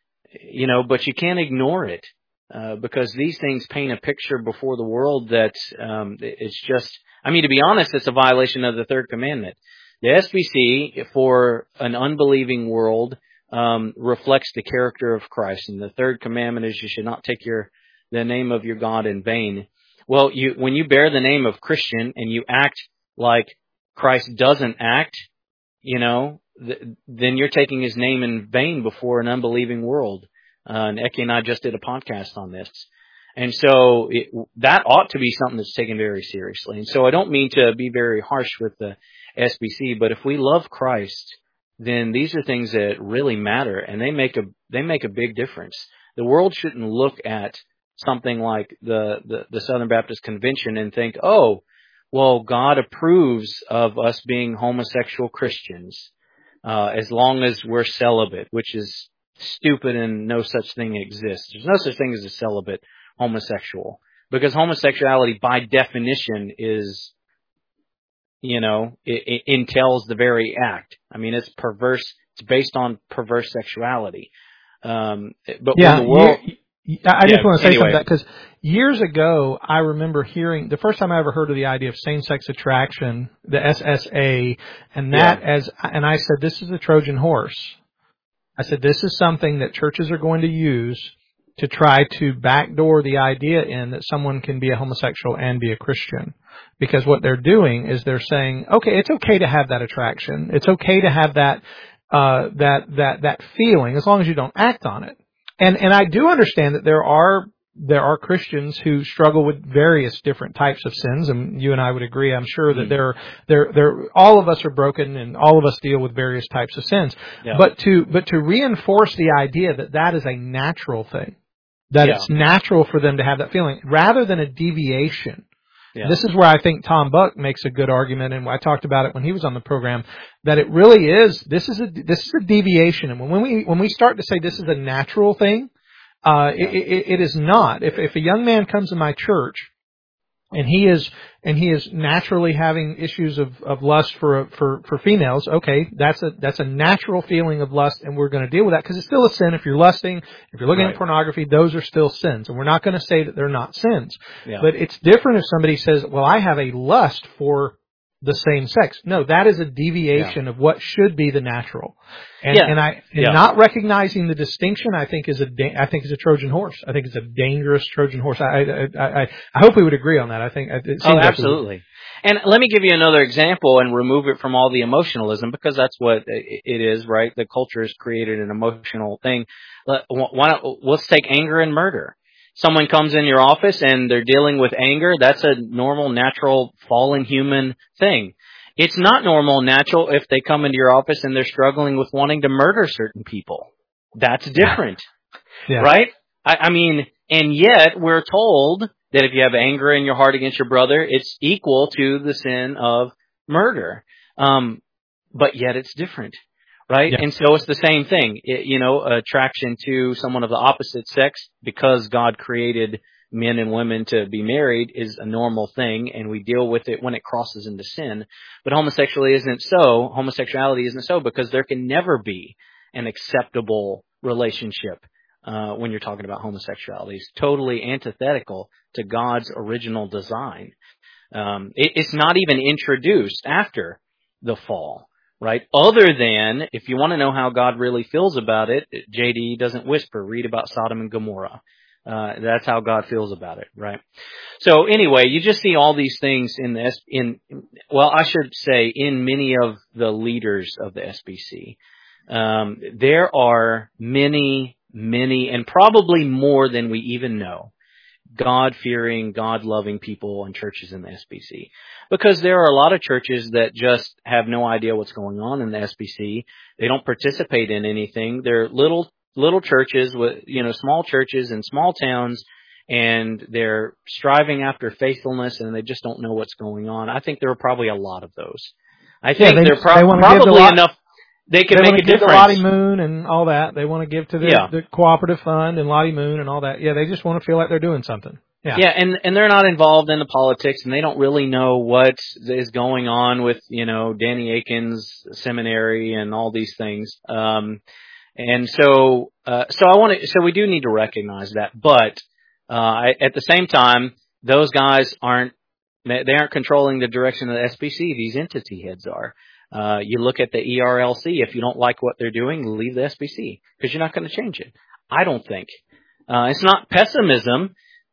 You know, but you can't ignore it, uh, because these things paint a picture before the world that, um, it's just, I mean, to be honest, it's a violation of the third commandment. The S B C, for an unbelieving world, um, reflects the character of Christ. And the third commandment is you should not take your, the name of your God in vain. Well, you when you bear the name of Christian and you act like Christ doesn't act, you know, th- then you're taking his name in vain before an unbelieving world. Uh, and Eki and I just did a podcast on this. And so it, that ought to be something that's taken very seriously. And so I don't mean to be very harsh with the S B C, but if we love Christ, then these are things that really matter, and they make a they make a big difference. The world shouldn't look at something like the, the, the Southern Baptist Convention and think, oh, well, God approves of us being homosexual Christians uh, as long as we're celibate, which is stupid and no such thing exists. There's no such thing as a celibate homosexual, because homosexuality by definition is, you know, it, it entails the very act. I mean, it's perverse. It's based on perverse sexuality. Um, but yeah, when the world, you, you, I just yeah, want to say anyway. something because years ago I remember hearing the first time I ever heard of the idea of same-sex attraction, the S S A, and that Yeah. as and I said this is a Trojan horse. I said this is something that churches are going to use to try to backdoor the idea in that someone can be a homosexual and be a Christian. Because what they're doing is they're saying, okay, it's okay to have that attraction. It's okay to have that, uh, that, that, that feeling as long as you don't act on it. And, and I do understand that there are, there are Christians who struggle with various different types of sins, and you and I would agree, I'm sure, that there, there, there, all of us are broken and all of us deal with various types of sins. Yeah. But to, but to reinforce the idea that that is a natural thing, that Yeah. it's natural for them to have that feeling rather than a deviation. Yeah. This is where I think Tom Buck makes a good argument, and I talked about it when he was on the program, that it really is, this is a, this is a deviation. And when we, when we start to say this is a natural thing, uh, Yeah. it, it, it is not. If, if a young man comes to my church and he is, and he is naturally having issues of, of lust for, for, for females, okay, that's a, that's a natural feeling of lust, and we're going to deal with that because it's still a sin. If you're lusting, if you're looking Right. at pornography, those are still sins, and we're not going to say that they're not sins. Yeah. But it's different if somebody says, well, I have a lust for the same sex. No, that is a deviation yeah. of what should be the natural. And, yeah. and I, and yeah. not recognizing the distinction, I think is a, da- I think is a Trojan horse. I think it's a dangerous Trojan horse. I, I, I, I hope we would agree on that. I think it seems oh, like absolutely. And let me give you another example and remove it from all the emotionalism, because that's what it is, right? The culture has created an emotional thing. Why not, let's take anger and murder. Someone comes in your office and they're dealing with anger. That's a normal, natural, fallen human thing. It's not normal, natural if they come into your office and they're struggling with wanting to murder certain people. That's different, yeah. right? I, I mean, and yet we're told that if you have anger in your heart against your brother, it's equal to the sin of murder. Um, but yet it's different. Right? Yeah. And so it's the same thing. It, you know, attraction to someone of the opposite sex, because God created men and women to be married, is a normal thing, and we deal with it when it crosses into sin. But homosexuality isn't so. Homosexuality isn't so because there can never be an acceptable relationship uh, when you're talking about homosexuality. It's totally antithetical to God's original design. Um, it, it's not even introduced after the fall. Right? Other than, if you want to know how God really feels about it, J D doesn't whisper. Read about Sodom and Gomorrah. Uh, that's how God feels about it, right? So anyway, you just see all these things in the, in, well, I should say in many of the leaders of the S B C. Um, there are many, many, and probably more than we even know, God-fearing, God-loving people and churches in the S B C. Because there are a lot of churches that just have no idea what's going on in the S B C. They don't participate in anything. They're little little churches with, you know, small churches in small towns, and they're striving after faithfulness, and they just don't know what's going on. I think there are probably a lot of those. I think yeah, they, they're pro- they probably the enough. They can they make a give difference. To Lottie Moon and all that. They want to give to the, yeah. the cooperative fund and Lottie Moon and all that. Yeah, they just want to feel like they're doing something. Yeah, yeah, and and they're not involved in the politics, and they don't really know what is going on with, you know, Danny Akin's seminary and all these things. Um, and so, uh, so I want to, so we do need to recognize that, but uh, I, at the same time, those guys aren't, they aren't controlling the direction of the S B C. These entity heads are. Uh, you look at the E R L C. If you don't like what they're doing, leave the S B C, because you're not going to change it. I don't think. Uh, it's not pessimism.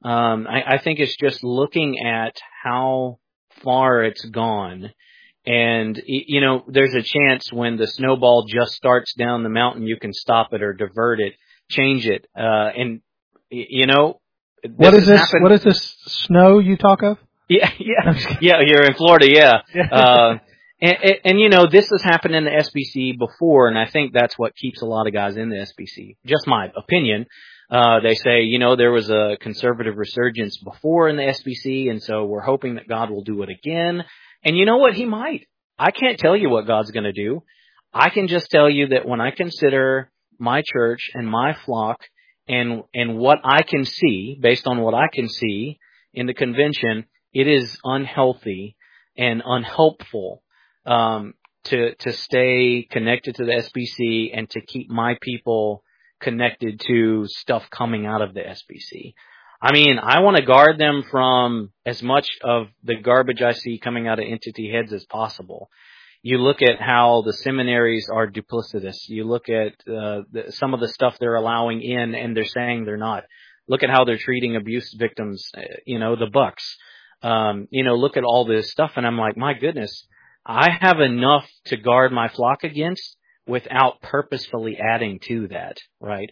Um, I, I think it's just looking at how far it's gone. And, you know, there's a chance when the snowball just starts down the mountain, you can stop it or divert it, change it. Uh, and, you know, what is this? Happened. What is this snow you talk of? Yeah, yeah, yeah. You're in Florida, yeah. Uh, and, and, and you know, this has happened in the S B C before, and I think that's what keeps a lot of guys in the S B C. Just my opinion. Uh, they say, you know, there was a conservative resurgence before in the S B C, and so we're hoping that God will do it again. And you know what? He might. I can't tell you what God's going to do. I can just tell you that when I consider my church and my flock and and what I can see, based on what I can see in the convention, it is unhealthy and unhelpful um, to to stay connected to the S B C and to keep my people connected to stuff coming out of the S B C. I mean, I want to guard them from as much of the garbage I see coming out of entity heads as possible. You look at how the seminaries are duplicitous. You look at uh, the, some of the stuff they're allowing in, and they're saying they're not. Look at how they're treating abuse victims, uh, you know, the Bucks. Um, you know, look at all this stuff, and I'm like, my goodness, I have enough to guard my flock against without purposefully adding to that, right?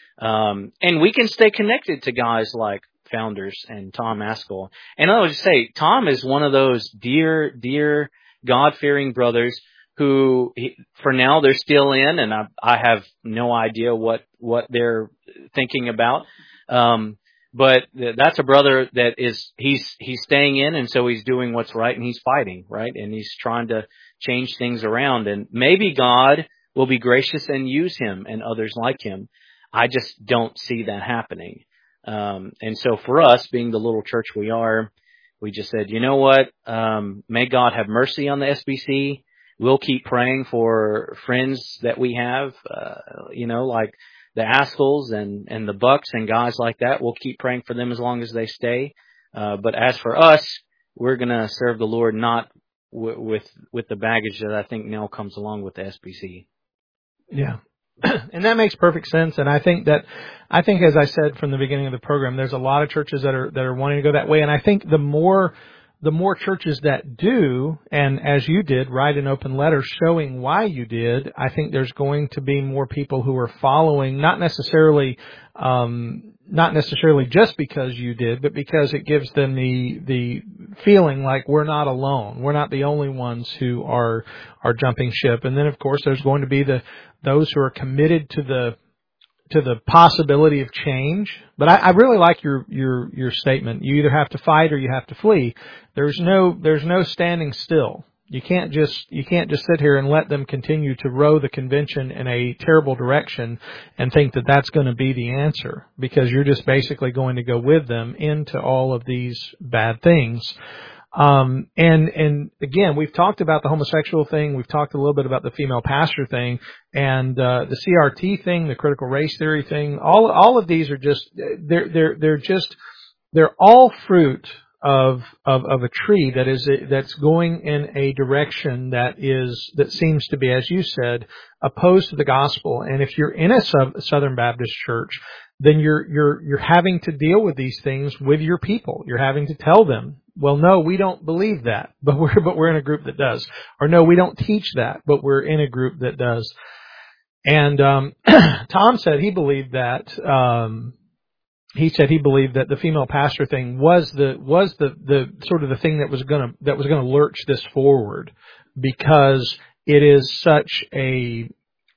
Um, and we can stay connected to guys like Founders and Tom Askell. And I would just say, Tom is one of those dear, dear God-fearing brothers who, he, for now, they're still in, and I, I have no idea what, what they're thinking about. Um, but that's a brother that is, he's, he's staying in, and so he's doing what's right, and he's fighting, right? And he's trying to change things around. And maybe God will be gracious and use him and others like him. I just don't see that happening. Um, and so for us, being the little church we are, we just said, you know what? Um, may God have mercy on the S B C. We'll keep praying for friends that we have, uh, you know, like the Askells and, and the Bucks and guys like that. We'll keep praying for them as long as they stay. Uh, but as for us, we're going to serve the Lord, not w- with, with the baggage that I think now comes along with the S B C. Yeah. And that makes perfect sense. And I think that, I think as I said from the beginning of the program, there's a lot of churches that are, that are wanting to go that way. And I think the more, the more churches that do, and as you did, write an open letter showing why you did, I think there's going to be more people who are following, not necessarily, um, not necessarily just because you did, but because it gives them the, the feeling like we're not alone. We're not the only ones who are, are jumping ship. And then of course there's going to be the, those who are committed to the, to the possibility of change. But I, I really like your, your, your statement. You either have to fight or you have to flee. There's no, there's no standing still. You can't just, you can't just sit here and let them continue to row the convention in a terrible direction and think that that's going to be the answer, because you're just basically going to go with them into all of these bad things. Um, and, and again, we've talked about the homosexual thing. We've talked a little bit about the female pastor thing and, uh, the C R T thing, the critical race theory thing. All, all of these are just, they're, they're, they're just, they're all fruit of, of, of a tree that is, that's going in a direction that is, that seems to be, as you said, opposed to the gospel. And if you're in a sub, Southern Baptist church, then you're, you're, you're having to deal with these things with your people. You're having to tell them, well, no, we don't believe that, but we're, but we're in a group that does. Or no, we don't teach that, but we're in a group that does. And, um, Tom said he believed that, um, he said he believed that the female pastor thing was the, was the, the sort of the thing that was gonna, that was gonna lurch this forward, because it is such a,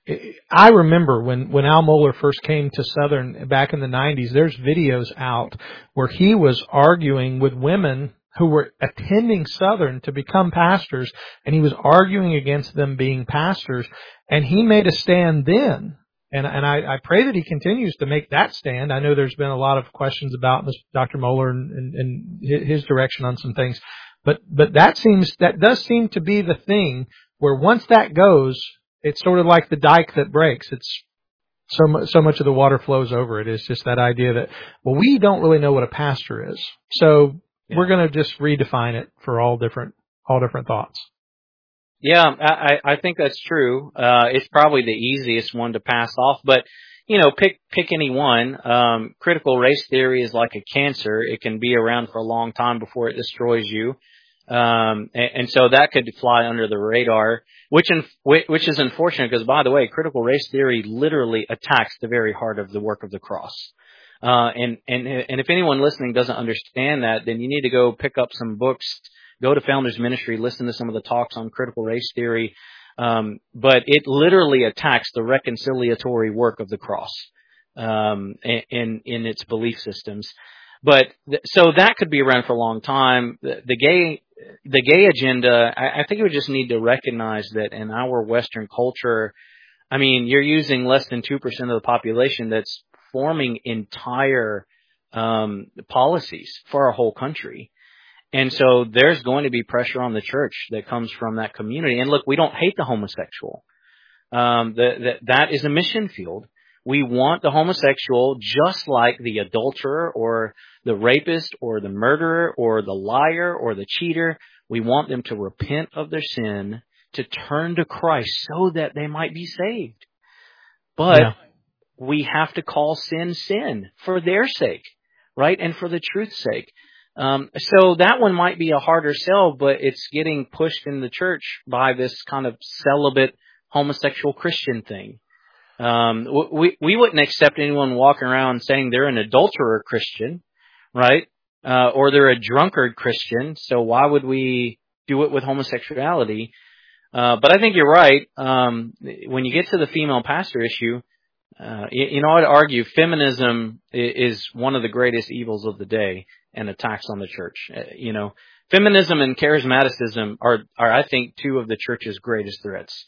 I remember when, when Al Mohler first came to Southern back in the nineties, there's videos out where he was arguing with women who were attending Southern to become pastors, and he was arguing against them being pastors, and he made a stand then. And, and I, I pray that he continues to make that stand. I know there's been a lot of questions about Doctor Mohler and, and, and his direction on some things, but, but that seems, that does seem to be the thing where once that goes, it's sort of like the dike that breaks. It's so much, so much of the water flows over it. It's just that idea that, well, we don't really know what a pastor is. So yeah, we're going to just redefine it for all different, all different thoughts. Yeah, I, I think that's true. Uh, it's probably the easiest one to pass off, but you know, pick pick any one. Um, critical race theory is like a cancer; it can be around for a long time before it destroys you. Um, and, and so that could fly under the radar, which in, which is unfortunate because, by the way, critical race theory literally attacks the very heart of the work of the cross. Uh, and, and, and if anyone listening doesn't understand that, then you need to go pick up some books, go to Founders Ministry, listen to some of the talks on critical race theory. Um, but it literally attacks the reconciliatory work of the cross, um, in, in its belief systems. But th- so that could be around for a long time. The, the gay, the gay agenda, I, I think we just need to recognize that in our Western culture, I mean, you're using less than two percent of the population that's forming entire um, policies for our whole country. And so there's going to be pressure on the church that comes from that community. And look, we don't hate the homosexual. Um, the, the, that is a mission field. We want the homosexual just like the adulterer or the rapist or the murderer or the liar or the cheater. We want them to repent of their sin, to turn to Christ so that they might be saved. But yeah. we have to call sin sin for their sake, right? And for the truth's sake. Um, so that one might be a harder sell, but it's getting pushed in the church by this kind of celibate homosexual Christian thing. Um, we, we wouldn't accept anyone walking around saying they're an adulterer Christian, right? Uh, or they're a drunkard Christian. So why would we do it with homosexuality? Uh, but I think you're right. Um, when you get to the female pastor issue, uh, you, you know, I'd argue feminism is one of the greatest evils of the day and attacks on the church. Uh, you know, feminism and charismaticism are, are, I think, two of the church's greatest threats.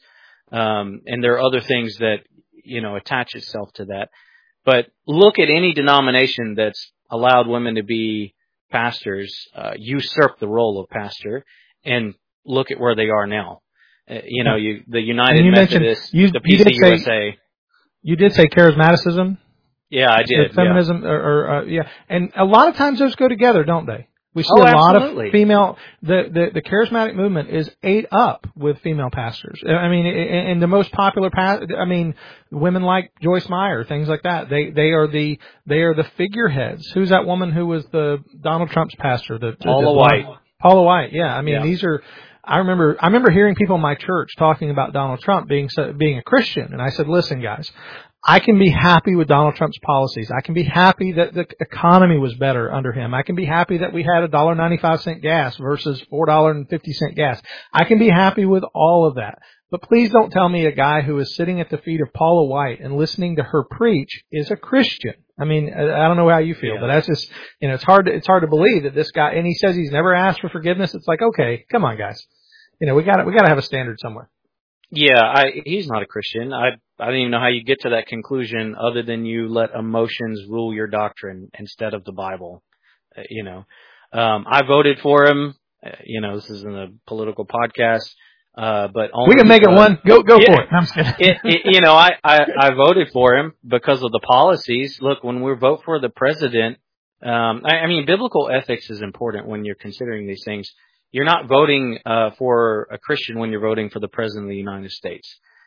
Um, and there are other things that, you know, attach itself to that. But look at any denomination that's allowed women to be pastors, uh, usurp the role of pastor, and look at where they are now. Uh, you know, you, the United you Methodists, you, the P C U S A. Say, you did say charismaticism? Yeah, I did. Feminism, yeah. or, or uh, yeah. And a lot of times those go together, don't they? We see oh, a lot absolutely. of female, the, the, the charismatic movement is ate up with female pastors. I mean, and the most popular, I mean, women like Joyce Meyer, things like that. They, they are the, they are the figureheads. Who's that woman who was the Donald Trump's pastor? The, Paula the, White. Paula White, yeah. I mean, yeah. these are, I remember, I remember hearing people in my church talking about Donald Trump being, being a Christian. And I said, listen guys, I can be happy with Donald Trump's policies. I can be happy that the economy was better under him. I can be happy that we had a one dollar and ninety-five cents gas versus four dollars and fifty cents gas. I can be happy with all of that. But please don't tell me a guy who is sitting at the feet of Paula White and listening to her preach is a Christian. I mean, I don't know how you feel, yeah. but that's just, you know, it's hard to, it's hard to believe that this guy, and he says he's never asked for forgiveness. It's like, okay, come on guys. You know, we got to, we got to have a standard somewhere. Yeah, I, he's not a Christian. I I don't even know how you get to that conclusion other than you let emotions rule your doctrine instead of the Bible. Uh, you know, um, I voted for him. Uh, you know, this isn't a political podcast, uh, but only we can make because, it one. Go go yeah, for it. I'm just kidding. it, it, you know, I, I I voted for him because of the policies. Look, when we vote for the president, um, I, I mean, biblical ethics is important when you're considering these things. You're not voting uh, for a Christian when you're voting for the President of the United States.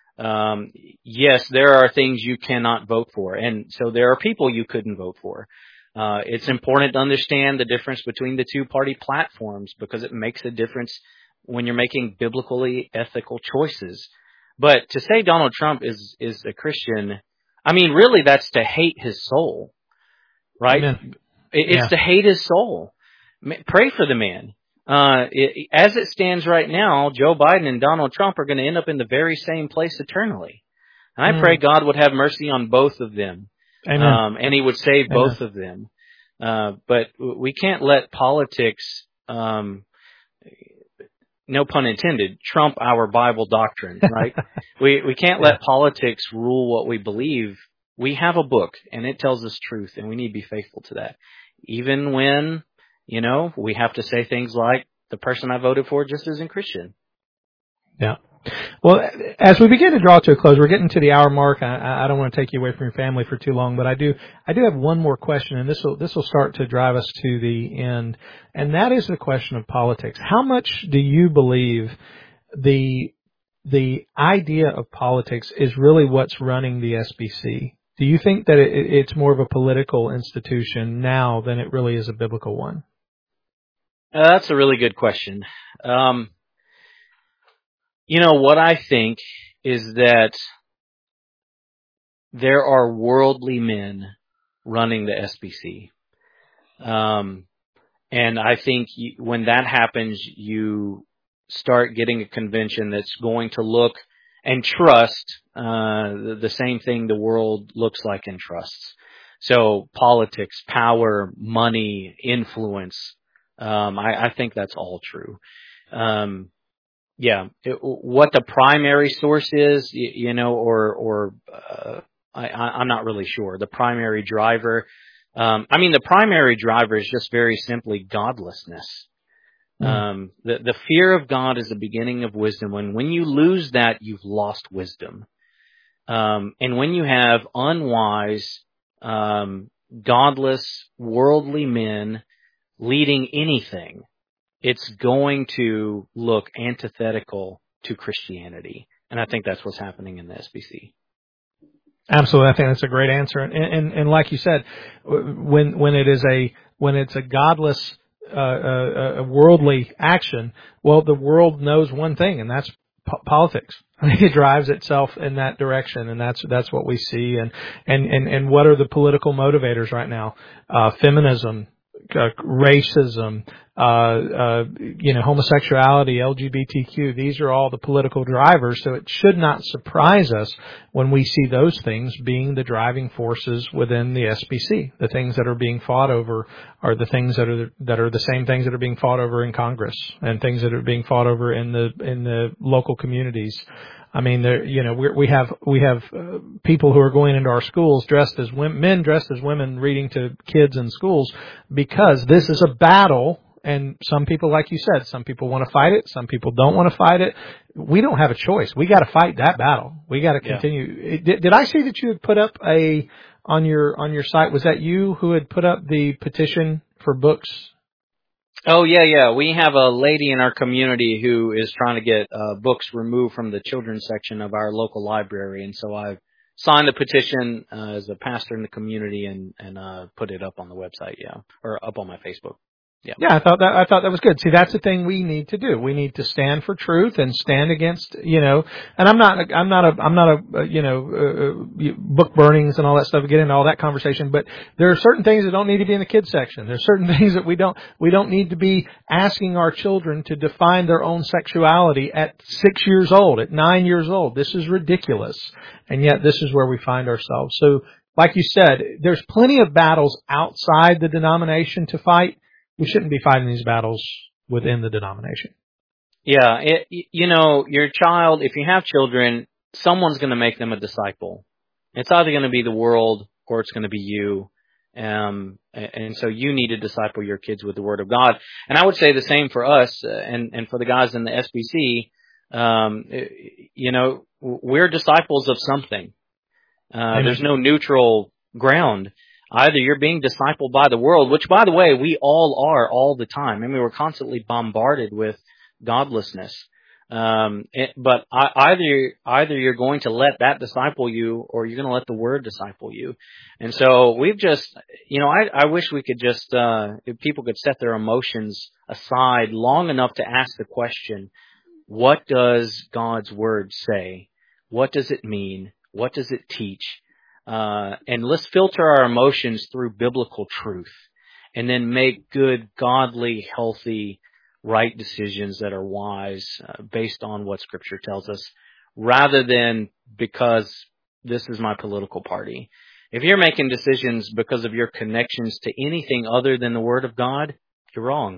Um, yes, there are things you cannot vote for, and so there are people you couldn't vote for. Uh, it's important to understand the difference between the two-party platforms because it makes a difference when you're making biblically ethical choices. But to say Donald Trump is is a Christian, I mean, really, that's to hate his soul, right? Amen. It's yeah. to hate his soul. Pray for the man. Uh, it, as it stands right now, Joe Biden and Donald Trump are going to end up in the very same place eternally. And I mm. pray God would have mercy on both of them. Amen. Um, and he would save Amen. both of them. Uh, but we can't let politics, um, no pun intended, trump our Bible doctrine, right? we, we can't yeah. let politics rule what we believe. We have a book and it tells us truth and we need to be faithful to that. Even when, you know, we have to say things like, the person I voted for just isn't Christian. Yeah. Well, as we begin to draw to a close, we're getting to the hour mark. I, I don't want to take you away from your family for too long, but I do, I do have one more question, and this will, this will start to drive us to the end. And that is the question of politics. How much do you believe the, the idea of politics is really what's running the S B C? Do you think that it, it's more of a political institution now than it really is a biblical one? Uh, that's a really good question. Um, you know, what I think is that there are worldly men running the S B C. Um, and I think you, when that happens, you start getting a convention that's going to look and trust uh, the, the same thing the world looks like and trusts. So politics, power, money, influence. Um, I, I think that's all true. Um, yeah, it, what the primary source is, you, you know, or or uh, I, I'm not really sure. The primary driver. Um, I mean, the primary driver is just very simply godlessness. Mm. Um, the, the fear of God is the beginning of wisdom. When, when you lose that, you've lost wisdom. Um, and when you have unwise, um, godless, worldly men leading anything, it's going to look antithetical to Christianity. And I think that's what's happening in the S B C. Absolutely, I think that's a great answer. And, and, and like you said, when when it is a when it's a godless, uh, uh, a worldly action, well, the world knows one thing, and that's po- politics. It drives itself in that direction, and that's that's what we see. And and and, and what are the political motivators right now? Uh, feminism. Uh, racism, uh, uh, you know, homosexuality, L G B T Q. These are all the political drivers. So it should not surprise us when we see those things being the driving forces within the S B C. The things that are being fought over are the things that are that are the same things that are being fought over in Congress and things that are being fought over in the in the local communities. I mean, there, you know, we we have we have uh, people who are going into our schools dressed as women, men dressed as women, reading to kids in schools, because this is a battle. And some people, like you said, some people want to fight it, some people don't want to fight it. We don't have a choice. We got to fight that battle. We got to continue. Yeah. Did, did I see that you had put up a on your on your site? Was that you who had put up the petition for books? Oh, yeah, yeah. We have a lady in our community who is trying to get uh, books removed from the children's section of our local library. And so I've signed the petition uh, as a pastor in the community and, and uh, put it up on the website, yeah, or up on my Facebook. Yeah. Yeah, I thought that I thought that was good. See, that's the thing we need to do. We need to stand for truth and stand against, you know. And I'm not, I'm not a, I'm not a, you know, uh, book burnings and all that stuff. We get into all that conversation, but there are certain things that don't need to be in the kids section. There's certain things that we don't, we don't need to be asking our children to define their own sexuality at six years old, at nine years old. This is ridiculous, and yet this is where we find ourselves. So, like you said, there's plenty of battles outside the denomination to fight. We shouldn't be fighting these battles within the denomination. Yeah, it, you know, your child, if you have children, someone's going to make them a disciple. It's either going to be the world or it's going to be you. Um, and so you need to disciple your kids with the Word of God. And I would say the same for us uh, and, and for the guys in the S B C. Um, you know, we're disciples of something. Uh, there's no neutral ground. Either you're being discipled by the world, which, by the way, we all are all the time. I mean, we're constantly bombarded with godlessness. Um, it, but I, either either you're going to let that disciple you, or you're going to let the Word disciple you. And so we've just, you know, I, I wish we could just, uh, if people could set their emotions aside long enough to ask the question, what does God's Word say? What does it mean? What does it teach? Uh, and let's filter our emotions through biblical truth and then make good, godly, healthy, right decisions that are wise uh, based on what Scripture tells us, rather than because this is my political party. If you're making decisions because of your connections to anything other than the Word of God, you're wrong.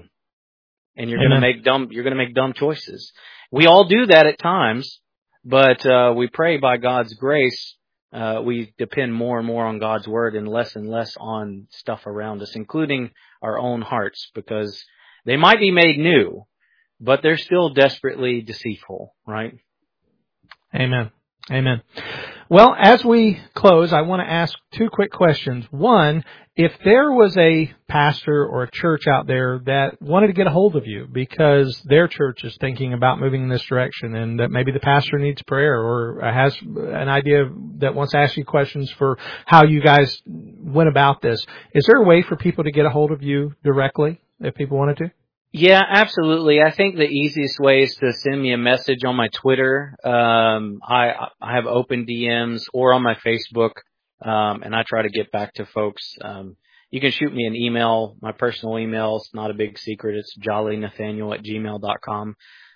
And you're going to make dumb, you're going to make dumb choices. We all do that at times, but uh, we pray by God's grace. Uh, we depend more and more on God's Word and less and less on stuff around us, including our own hearts, because they might be made new, but they're still desperately deceitful, right? Amen. Amen. Well, as we close, I want to ask two quick questions. One, if there was a pastor or a church out there that wanted to get a hold of you because their church is thinking about moving in this direction and that maybe the pastor needs prayer or has an idea that wants to ask you questions for how you guys went about this, is there a way for people to get a hold of you directly if people wanted to? Yeah, absolutely. I think the easiest way is to send me a message on my Twitter. Um, I, I have open D Ms, or on my Facebook, um, and I try to get back to folks. Um, you can shoot me an email. My personal email is not a big secret. It's jollynathaniel at gmail dot com.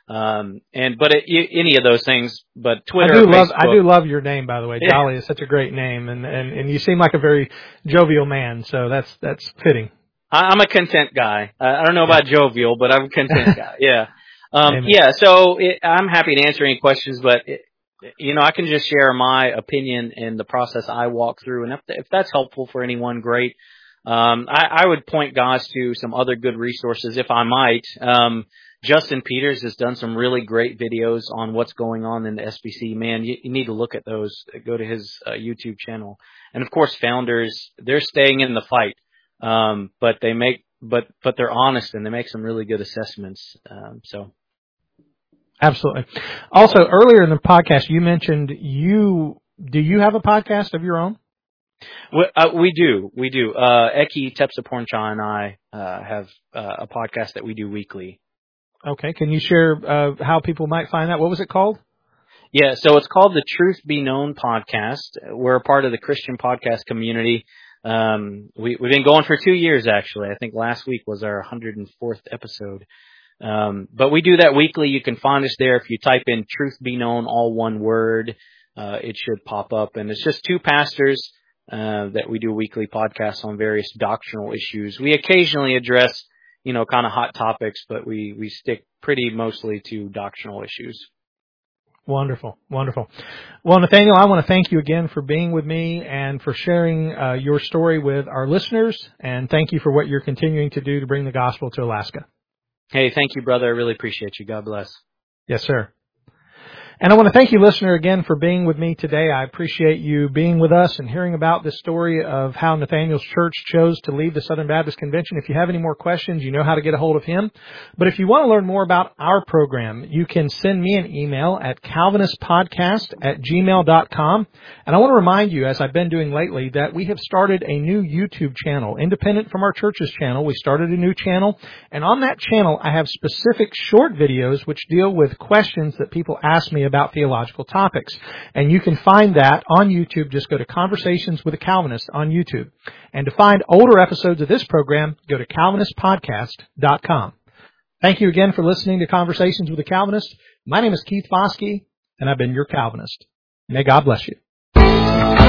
Um, and but it, you, any of those things, but Twitter, I do Facebook, love I do love your name, by the way. Yeah. Jolly is such a great name, and, and, and you seem like a very jovial man, so that's that's fitting. I'm a content guy. I don't know about jovial, but I'm a content guy. Yeah. Um, Amen. yeah. So it, I'm happy to answer any questions, but it, you know, I can just share my opinion and the process I walk through. And if, if that's helpful for anyone, great. Um, I, I would point guys to some other good resources if I might. Um, Justin Peters has done some really great videos on what's going on in the S B C. Man, you, you need to look at those. Go to his uh, YouTube channel. And of course, Founders, they're staying in the fight. Um, but they make, but, but they're honest and they make some really good assessments. Um, so. Absolutely. Also, earlier in the podcast, you mentioned you, do you have a podcast of your own? We, uh, we do, we do. Uh, Eki Tepsaporncha and I, uh, have, uh, a podcast that we do weekly. Okay. Can you share, uh, how people might find that? What was it called? Yeah. So it's called the Truth Be Known podcast. We're a part of the Christian podcast community. Um, we, we've been going for two years, actually. I think last week was our one hundred fourth episode. Um, but we do that weekly. You can find us there. If you type in Truth Be Known, all one word, uh, it should pop up. And it's just two pastors, uh, that we do weekly podcasts on various doctrinal issues. We occasionally address, you know, kind of hot topics, but we, we stick pretty mostly to doctrinal issues. Wonderful. Wonderful. Well, Nathaniel, I want to thank you again for being with me and for sharing uh, your story with our listeners. And thank you for what you're continuing to do to bring the gospel to Alaska. Hey, thank you, brother. I really appreciate you. God bless. Yes, sir. And I want to thank you, listener, again for being with me today. I appreciate you being with us and hearing about the story of how Nathaniel's church chose to leave the Southern Baptist Convention. If you have any more questions, you know how to get a hold of him. But if you want to learn more about our program, you can send me an email at calvinist podcast at gmail dot com. And I want to remind you, as I've been doing lately, that we have started a new YouTube channel, independent from our church's channel. We started a new channel. And on that channel, I have specific short videos which deal with questions that people ask me about theological topics. And you can find that on YouTube. Just go to Conversations with a Calvinist on YouTube. And to find older episodes of this program, go to calvinist podcast dot com. Thank you again for listening to Conversations with a Calvinist. My name is Keith Foskey, and I've been your Calvinist. May God bless you.